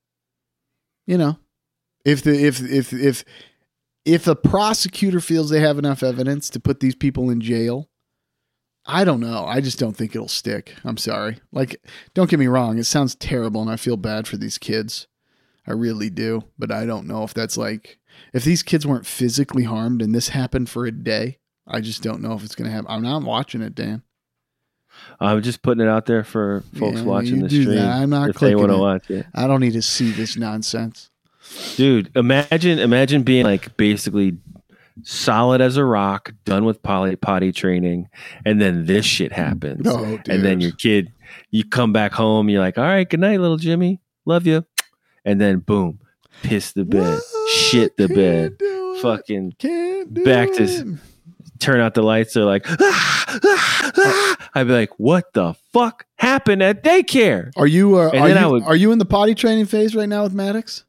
you know, if the if if if if a prosecutor feels they have enough evidence to put these people in jail. I don't know. I just don't think it'll stick. I'm sorry. Like, don't get me wrong. It sounds terrible, and I feel bad for these kids. I really do. But I don't know if that's like, if these kids weren't physically harmed and this happened for a day, I just don't know if it's going to happen. I'm not watching it, Dan. I'm just putting it out there for folks Yeah, watching you the do stream. that. I'm not if they clicking want to it. watch it. I don't need to see this nonsense. Dude, imagine imagine being like basically solid as a rock, done with poly, potty training, and then this shit happens. No, and then dude. your kid, you come back home, you're like, all right, good night, little Jimmy. Love you. And then boom, piss the bed, What? shit the Can't bed, do it. fucking Can't do back to- it. turn out the lights. They're like, ah, ah, ah. I'd be like, what the fuck happened at daycare? Are you uh, And are then you, I would- are you in the potty training phase right now with Maddox?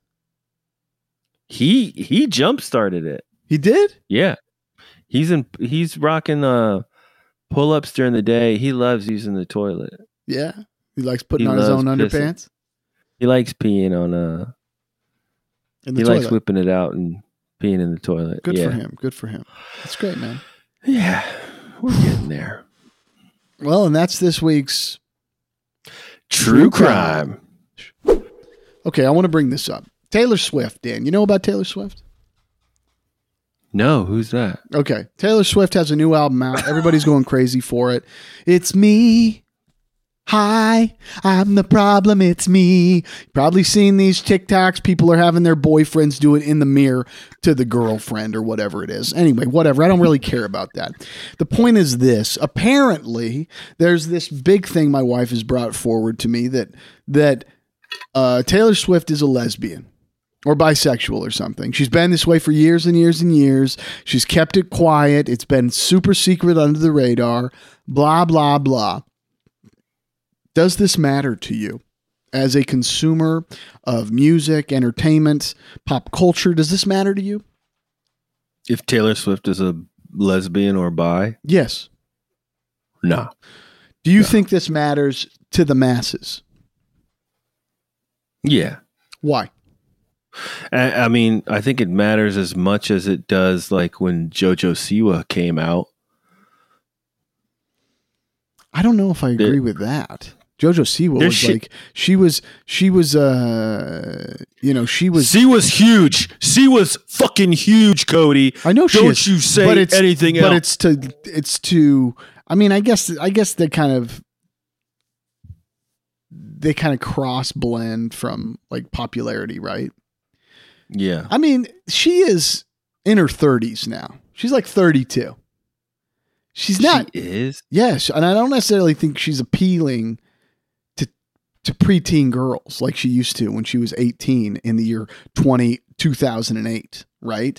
He he jump started it. He did? Yeah. He's in he's rocking uh pull ups during the day. He loves using the toilet. Yeah. He likes putting He on his own loves pissing. underpants. He likes peeing on uh In the he toilet. likes whipping it out and peeing in the toilet. Good yeah. for him. Good for him. That's great, man. Yeah. We're getting there. Well, and that's this week's. True crime. Okay, I want to bring this up. Taylor Swift, Dan. You know about Taylor Swift? No, who's that? Okay. Taylor Swift has a new album out. Everybody's going crazy for it. It's me. Hi, I'm the problem. It's me. Probably seen these TikToks. People are having their boyfriends do it in the mirror to the girlfriend or whatever it is. Anyway, whatever. I don't really care about that. The point is this. Apparently, there's this big thing my wife has brought forward to me that that uh, Taylor Swift is a lesbian or bisexual or something. She's been this way for years and years and years. She's kept it quiet. It's been super secret under the radar. Blah, blah, blah. Does this matter to you as a consumer of music, entertainment, pop culture? Does this matter to you? If Taylor Swift is a lesbian or bi? Yes. No. Do you No. think this matters to the masses? Yeah. Why? I, I mean, I think it matters as much as it does like when JoJo Siwa came out. I don't know if I agree There- with that. JoJo Siwa There's was shit- like, she was, she was, uh, you know, she was, Siwa's huge. Siwa's fucking huge, Cody. I know she Don't is, you say but it's, anything but else. it's to, it's to, I mean, I guess, I guess they kind of, they kind of cross blend from like popularity, right? Yeah. I mean, she is in her thirties now. She's like thirty-two. She's not, She is? yes. And I don't necessarily think she's appealing to, to preteen girls like she used to when she was eighteen in the year twenty, two thousand eight. Right.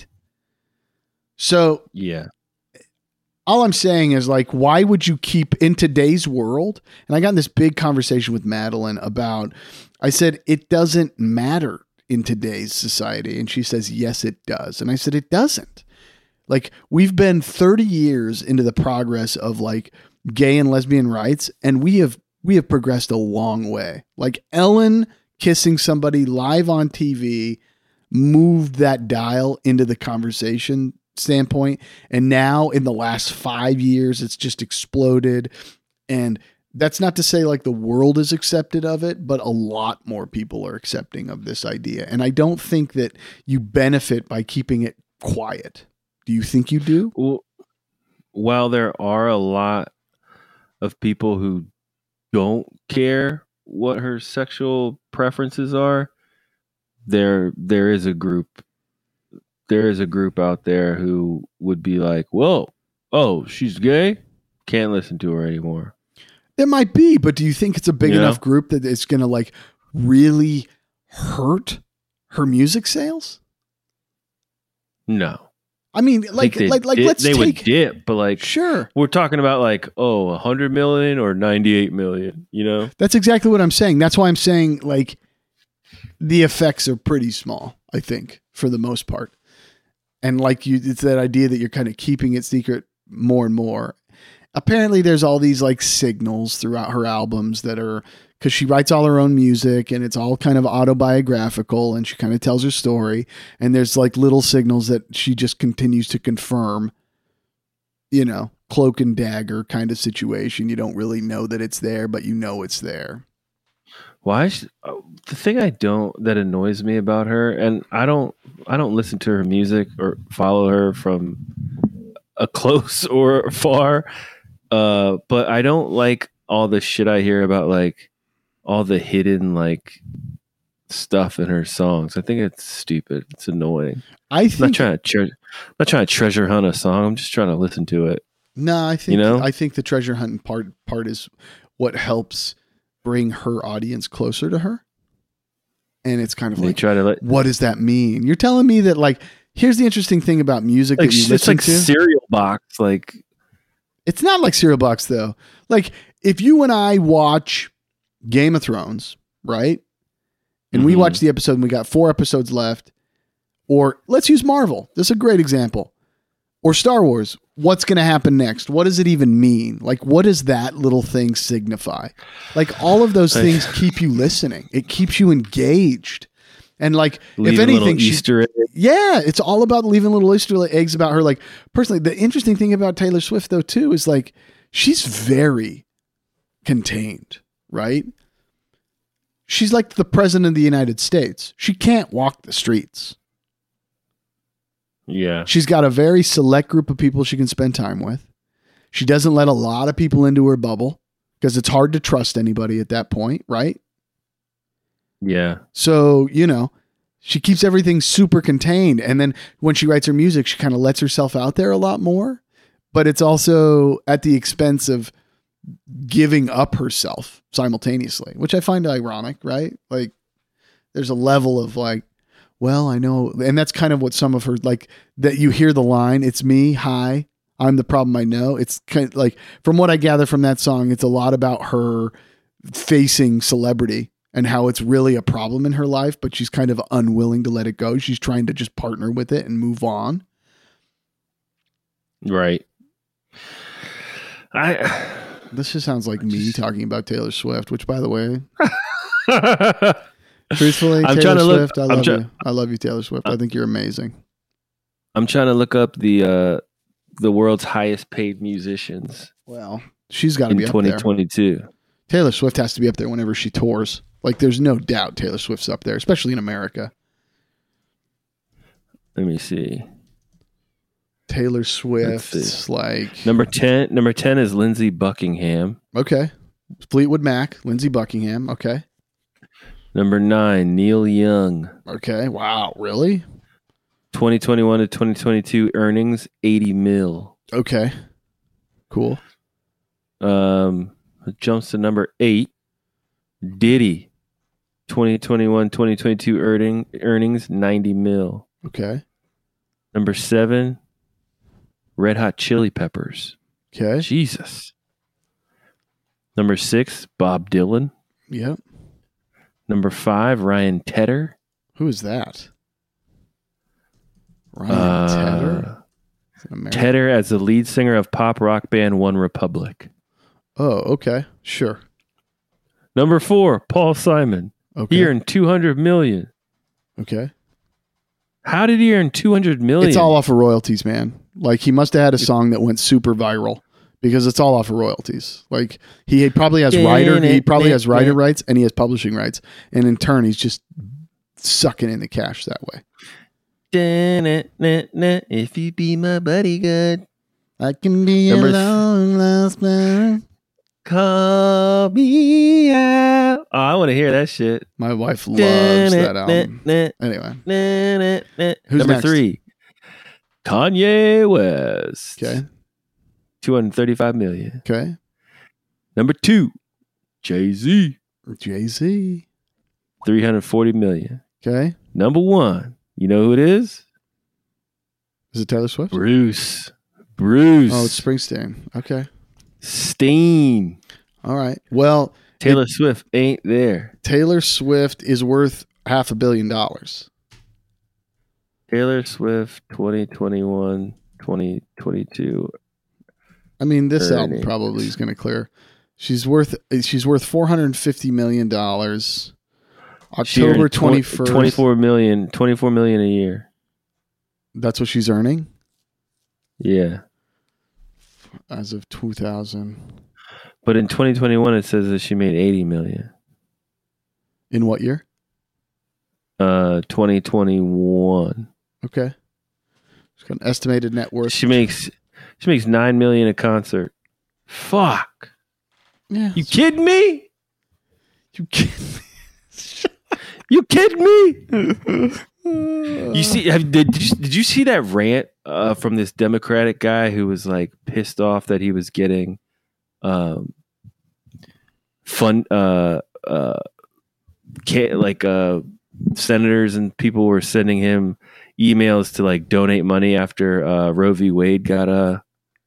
So Yeah. all I'm saying is like, why would you keep in today's world? And I got in this big conversation with Madeline about, I said, it doesn't matter in today's society. And she says, yes, it does. And I said, it doesn't. Like, we've been thirty years into the progress of like gay and lesbian rights, and we have, we have progressed a long way. Like Ellen kissing somebody live on T V moved that dial into the conversation standpoint. And now in the last five years, it's just exploded. And that's not to say like the world is accepted of it, but a lot more people are accepting of this idea. And I don't think that you benefit by keeping it quiet. Do you think you do? Well, while there are a lot of people who don't care what her sexual preferences are, there there is a group there is a group out there who would be like, whoa, oh, she's gay? Can't listen to her anymore. There might be, but do you think it's a big Yeah. enough group that it's going to like really hurt her music sales? No. I mean, I like, think they like, like, dip- let's they take, would dip, but like sure. we're talking about like, oh, one hundred million or ninety-eight million, you know? That's exactly what I'm saying. That's why I'm saying like the effects are pretty small, I think, for the most part. And like you, it's that idea that you're kind of keeping it secret more and more. Apparently there's all these like signals throughout her albums that are, because she writes all her own music and it's all kind of autobiographical and she kind of tells her story. And there's like little signals that she just continues to confirm, you know, cloak and dagger kind of situation. You don't really know that it's there, but you know it's there. Why is uh, the thing I don't that annoys me about her, and I don't I don't listen to her music or follow her from a close or far, uh, but I don't like all the shit I hear about like all the hidden like stuff in her songs. I think it's stupid. It's annoying. I I'm not think trying to tre- I'm not trying to treasure hunt a song. I'm just trying to listen to it. no, I think You know? I think the treasure hunting part part is what helps bring her audience closer to her. And it's kind of They like, try to let what does that mean? You're telling me that like, here's the interesting thing about music like that you it's listen like to. cereal box. Like It's not like Cereal Box though. Like if you and I watch Game of Thrones, right? And we Mhm. watch the episode and we got four episodes left, or let's use Marvel. This is a great example. Or Star Wars. what's going to happen next? What does it even mean? Like, what does that little thing signify? Like, all of those things keep you listening. It keeps you engaged. And like, Leave if a anything, little she, Easter egg. yeah, it's all about leaving little Easter eggs about her. Like, personally, the interesting thing about Taylor Swift, though, too, is like, she's very contained, right? She's like the president of the United States. She can't walk the streets. Yeah. She's got a very select group of people she can spend time with. She doesn't let a lot of people into her bubble because it's hard to trust anybody at that point, right? Yeah. So, you know, she keeps everything super contained. And then when she writes her music, she kind of lets herself out there a lot more. But it's also at the expense of giving up herself simultaneously, which I find ironic, right? Like, there's a level of like, well, I know. And that's kind of what some of her, like, that you hear the line, it's me, hi, I'm the problem I know. It's kind of like, from what I gather from that song, it's a lot about her facing celebrity and how it's really a problem in her life, but she's kind of unwilling to let it go. She's trying to just partner with it and move on. Right. I. This just sounds like me talking about Taylor Swift, which, by the way, truthfully, I'm Taylor trying to Swift, look, I love I'm try, you. I love you, Taylor Swift. I think you're amazing. I'm trying to look up the uh, the world's highest paid musicians. Well, she's got to in be up twenty there. twenty-two. Taylor Swift has to be up there whenever she tours. Like, there's no doubt Taylor Swift's up there, especially in America. Let me see. Taylor Swift's like number ten. Number ten is Lindsey Buckingham. Okay. Fleetwood Mac, Lindsey Buckingham. Okay. Number nine, Neil Young. Okay. Wow. Really? twenty twenty-one to twenty twenty-two earnings eighty mil. Okay. Cool. Um, it jumps to number eight, Diddy. twenty twenty-one twenty twenty-two earning earnings ninety mil. Okay. Number seven, Red Hot Chili Peppers. Okay. Jesus. Number six, Bob Dylan. Yep. Number five, Ryan Tedder. Who is that? Ryan Uh, Tedder? American- Tedder as the lead singer of pop rock band One Republic. Oh, okay. Sure. Number four, Paul Simon. Okay. He earned two hundred million. Okay. How did he earn two hundred million? It's all off of royalties, man. Like, he must have had a song that went super viral because it's all off of royalties. Like, he probably has writer, he probably has writer rights and he has publishing rights. And in turn, he's just sucking in the cash that way. If you be my bodyguard, I can be Number a th- long lost man. call me out. Oh, I want to hear that shit. My wife loves that album. Anyway, Who's number next? three? Kanye West. okay, two hundred thirty-five million. okay. Number two, Jay-Z. Jay-Z. three hundred forty million. Okay. Number one, you know who it is? Is it Taylor Swift? Bruce. Bruce. Oh, it's Springsteen. Okay. Steen. All right. Well, Taylor Swift ain't there. Taylor Swift is worth half a billion dollars. Taylor Swift twenty twenty-one, twenty twenty-two. I mean, this album Earnings. probably is going to clear. She's worth she's worth four hundred fifty million dollars. She earned October tw- twenty-first. twenty-four million, twenty-four million a year. That's what she's earning Yeah. as of two thousand. But in twenty twenty-one, it says that she made eighty million. In what year? Uh, twenty twenty-one. Okay. She's got an estimated net worth. She makes she makes nine million a concert. Fuck. Yeah. You kidding me? You kidding You kidding me? You see? Have, did you, did you see that rant uh, from this Democratic guy who was like pissed off that he was getting um fun uh uh ca- like uh senators and people were sending him emails to like donate money after uh Roe v. Wade got uh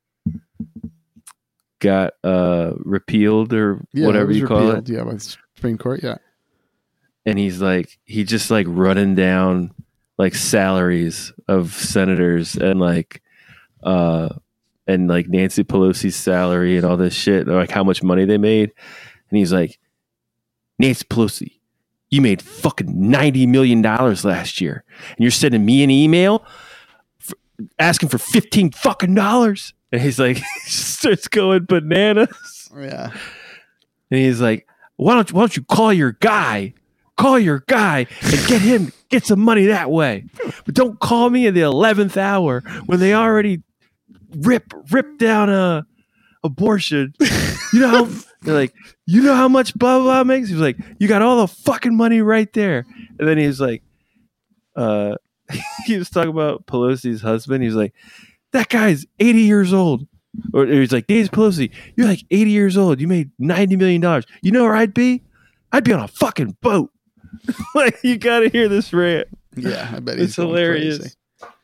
got uh repealed or Yeah, whatever it was you call repealed. it. Yeah, by the Supreme Court. Yeah. And he's like, he just like running down like salaries of senators and like, uh, and like Nancy Pelosi's salary and all this shit, or like how much money they made. And he's like, Nancy Pelosi, you made fucking ninety million dollars last year. And you're sending me an email for, asking for fifteen fucking dollars. And he's like, he starts going bananas. Yeah. And he's like, why don't, why don't you call your guy? Call your guy and get him, get some money that way. But don't call me in the eleventh hour when they already rip, rip down a abortion. You know how, they're like, you know how much blah, blah, blah makes? He was like, you got all the fucking money right there. And then he was like, uh, he was talking about Pelosi's husband. He was like, that guy's eighty years old. Or he's like, Nancy Pelosi, you're like eighty years old. You made ninety million dollars. You know where I'd be? I'd be on a fucking boat. Like, you got to hear this rant. Yeah, I bet he's it's hilarious.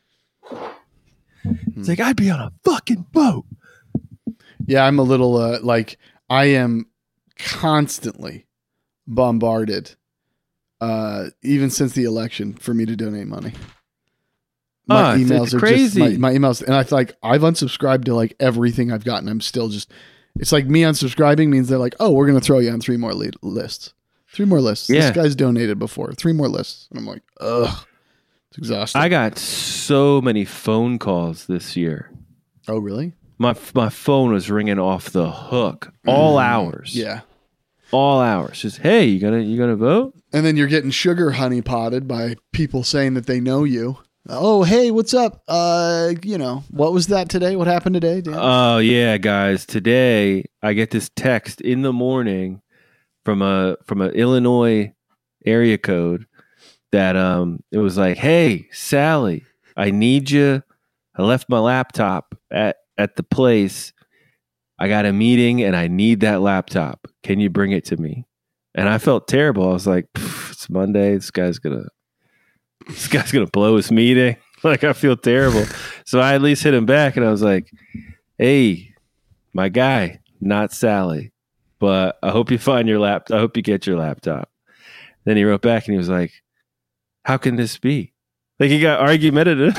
It's like, I'd be on a fucking boat. Yeah, I'm a little uh, like, I am constantly bombarded, uh, even since the election, for me to donate money. My oh, emails it's are crazy. just my, my emails, and I feel like I've unsubscribed to like everything I've gotten. I'm still just, it's like me unsubscribing means they're like, oh, we're gonna throw you on three more lead lists, three more lists. Yeah. This guy's donated before, three more lists, and I'm like, ugh, it's exhausting. I got so many phone calls this year. Oh, really? My my phone was ringing off the hook all Mm, hours. Yeah. All hours. Just, hey, you gonna you gonna vote? And then you're getting sugar honey potted by people saying that they know you. Oh, hey, what's up? Uh, you know, what was that today? What happened today, Dan? Oh yeah, guys. Today I get this text in the morning from a from an Illinois area code that um it was like, hey, Sally, I need you. I left my laptop at at the place. I got a meeting and I need that laptop. Can you bring it to me? And I felt terrible. I was like, it's Monday. This guy's gonna this guy's gonna blow his meeting. Like, I feel terrible. So I at least hit him back and I was like, hey, my guy, not Sally, but I hope you find your laptop. I hope you get your laptop. Then he wrote back and he was like, how can this be? Like, he got argumentative.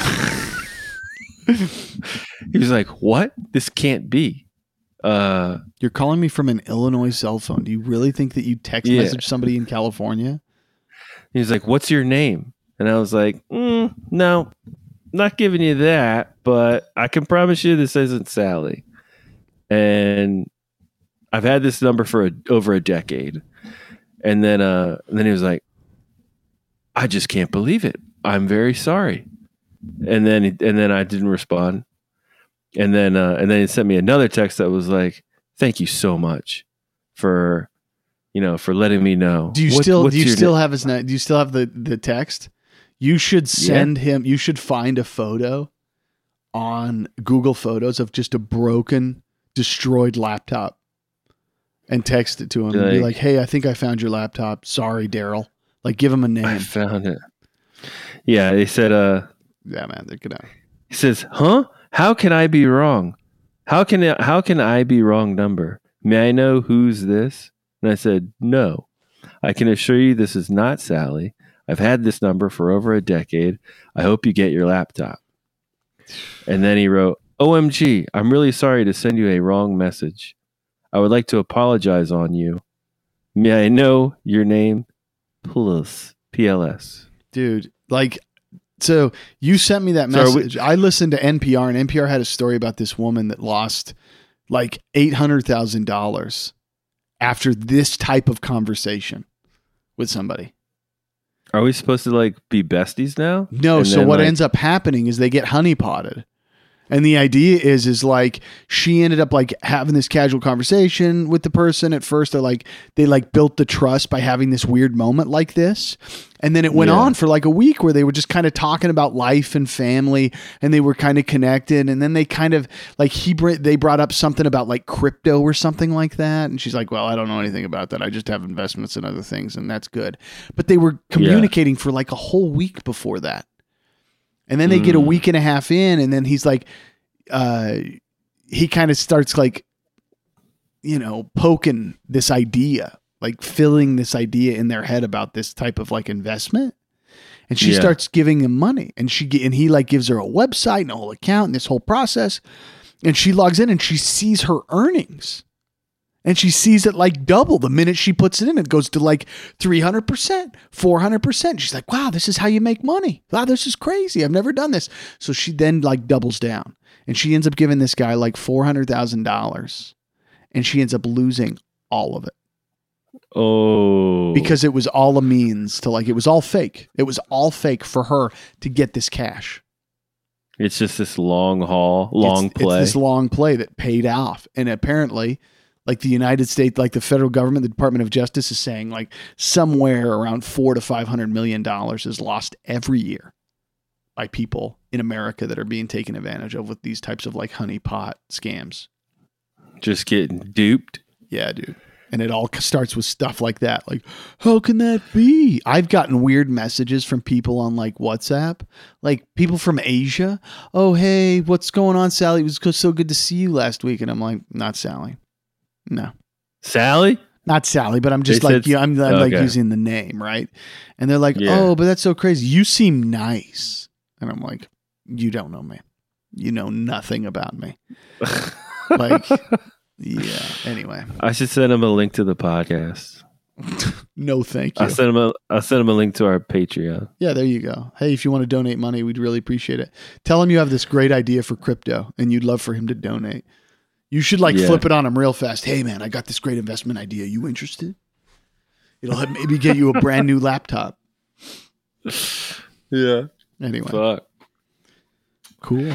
He was like, what? This can't be. Uh, You're calling me from an Illinois cell phone. Do you really think that you text Yeah. message somebody in California? he was like, what's your name? And I was like, mm, no, not giving you that, but I can promise you this isn't Sally. And I've had this number for a, over a decade. And then, uh, and then he was like, I just can't believe it. I'm very sorry. And then, and then I didn't respond. And then, uh, and then he sent me another text that was like, thank you so much for, you know, for letting me know. Do you What- still what's do you your still na- have his na- do you still have the, the text? You should send him you should find a photo on Google Photos of just a broken, destroyed laptop and text it to him and be Like- like, hey, I think I found your laptop. Sorry, Daryl. Like, give him a I name. found it. Yeah. He said, uh, Yeah, man, they're gonna he says, huh? How can I be wrong? How can I, how can I be wrong number? May I know who's this? And I said, no, I can assure you this is not Sally. I've had this number for over a decade. I hope you get your laptop. And then he wrote, O M G, I'm really sorry to send you a wrong message. I would like to apologize on you. May I know your name? Plus, P L S. dude, like, so you sent me that So are we- message. I listened to N P R, and N P R had a story about this woman that lost like eight hundred thousand dollars after this type of conversation with somebody. Are we supposed to like be besties now? No, And so then, what like- ends up happening is they get honeypotted. And the idea is, is like she ended up like having this casual conversation with the person at first. They're like, they like built the trust by having this weird moment like this. And then it went Yeah. on for like a week where they were just kind of talking about life and family and they were kind of connected. And then they kind of like he, br- they brought up something about like crypto or something like that. And she's like, well, I don't know anything about that. I just have investments in other things and that's good. But they were communicating for like a whole week before that. And then they get a Mm. week and a half in, and then he's like, uh, he kind of starts like, you know, poking this idea, like filling this idea in their head about this type of like investment. And she Yeah. starts giving him money, and she ge- and he like gives her a website and a whole account and this whole process. And she logs in and she sees her earnings. And she sees it like double the minute she puts it in. It goes to like three hundred percent, four hundred percent. She's like, wow, this is how you make money. Wow, this is crazy. I've never done this. So she then like doubles down. And she ends up giving this guy like four hundred thousand dollars. And she ends up losing all of it. Oh. Because it was all a means to like, it was all fake. It was all fake for her to get this cash. It's just this long haul, long it's, play. It's this long play that paid off. And apparently, like the United States, like the federal government, the Department of Justice is saying like somewhere around four to five hundred million dollars is lost every year by people in America that are being taken advantage of with these types of like honeypot scams. Just getting duped. Yeah, dude. And it all starts with stuff like that. Like, how can that be? I've gotten weird messages from people on like WhatsApp, like people from Asia. Oh, hey, what's going on, Sally? It was so good to see you last week. And I'm like, not Sally. No. Sally? Not Sally, but I'm just They like, said- you know, I'm, I'm okay. like using the name, right? And they're like, Yeah. oh, but that's so crazy. You seem nice. And I'm like, you don't know me. You know nothing about me. Like, yeah. Anyway. I should send him a link to the podcast. No, thank you. I'll send him a I'll send him a link to our Patreon. Yeah, there you go. Hey, if you want to donate money, we'd really appreciate it. Tell him you have this great idea for crypto and you'd love for him to donate. You should like Yeah. flip it on him real fast. Hey, man, I got this great investment idea. You interested? It'll have- maybe get you a brand new laptop. Yeah. Anyway, Fuck. cool.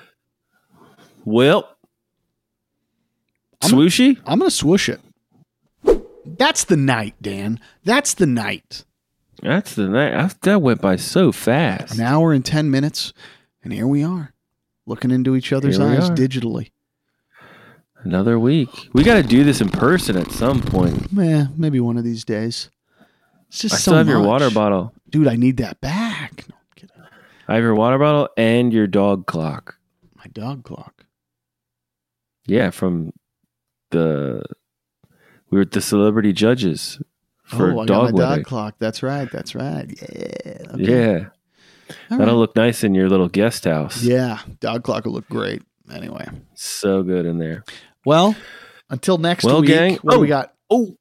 Well, I'm- swooshy? I'm going to swoosh it. That's the night, Dan. That's the night. That's the night. I, that went by so fast. An hour and ten minutes. And here we are looking into each other's Here we eyes are. digitally. Another week. We got to do this in person at some point. Eh, maybe one of these days. It's just I so still have your much. water bottle. Dude, I need that back. No, I'm kidding. I have your water bottle and your dog clock. My dog clock. Yeah, from the we were at the celebrity judges for oh, I dog got my wedding. dog clock. That's right. That's right. Yeah. Okay. Yeah, All that'll right. look nice in your little guest house. Yeah. Dog clock will look great. Anyway. So good in there. Well, until next Well, week, gang- what do we oh. got? Oh,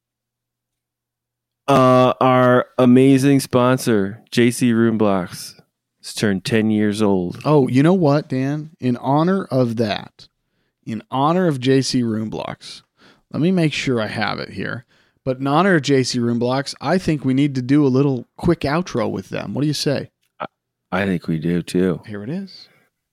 Uh, our amazing sponsor, J C Room Blocks, has turned ten years old. oh, you know what, Dan? In honor of that, in honor of J C Room Blocks, let me make sure I have it here. But in honor of J C Room Blocks, I think we need to do a little quick outro with them. What do you say? I think we do too. Here it is.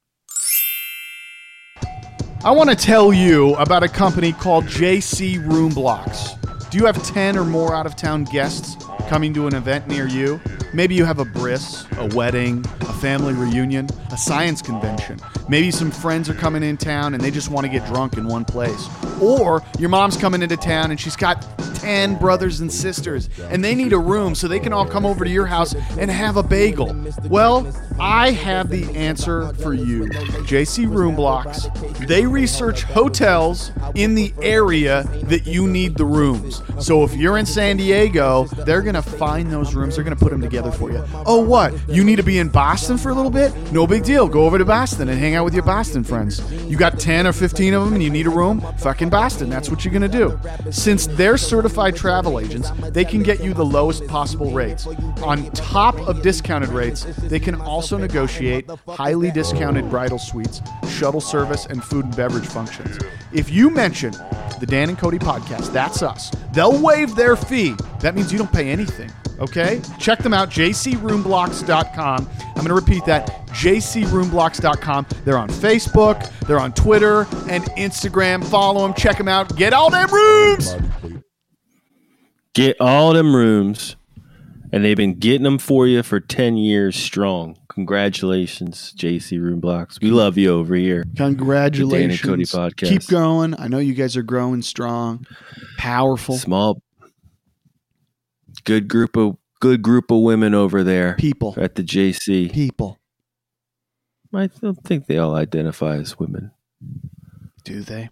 I want to tell you about a company called J C Room Blocks. Do you have ten or more out-of-town guests coming to an event near you? Maybe you have a bris, a wedding, a family reunion, a science convention. Maybe some friends are coming in town and they just want to get drunk in one place. Or your mom's coming into town and she's got ten brothers and sisters and they need a room so they can all come over to your house and have a bagel. Well, I have the answer for you. J C Room Blocks. They research hotels in the area that you need the rooms. So if you're in San Diego, they're going to find those rooms. They're going to put them together for you. Oh, what? You need to be in Boston for a little bit? No big deal. Go over to Boston and hang out with your Boston friends. You got ten or fifteen of them and you need a room? Fucking Boston. That's what you're going to do. Since they're certified travel agents, they can get you the lowest possible rates. On top of discounted rates, they can also negotiate highly discounted bridal suites, shuttle service, and food and beverage functions. If you mention the Dan and Cody podcast, that's us, they'll waive their fee. That means you don't pay anything. Okay? Check them out, j c room blocks dot com. I'm going to repeat that, j c room blocks dot com. They're on Facebook, they're on Twitter and Instagram. Follow them, check them out. Get all them rooms! Get all them rooms, and they've been getting them for you for ten years strong. Congratulations, J C Room Blocks. We love you over here. Congratulations. The Dan and Cody podcast. Keep growing. I know you guys are growing strong, powerful Small, good group of good group of women over there people. at the J C. People. I don't think they all identify as women. Do they?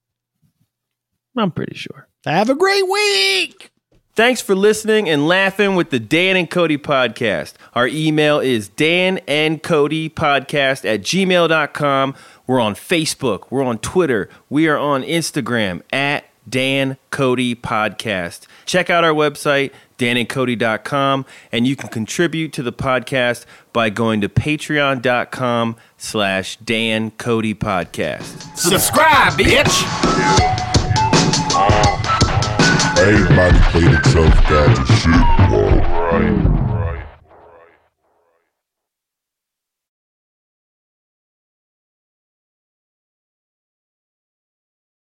I'm pretty sure. Have a great week. Thanks for listening and laughing with the Dan and Cody podcast. Our email is dan and cody podcast at gmail dot com. We're on Facebook. We're on Twitter. We are on Instagram at Dan Cody Podcast. Check out our website, dan and cody dot com, and you can contribute to the podcast by going to patreon.com slash Dan Cody Podcast. Subscribe, bitch! Everybody play themselves down to shit. Alright.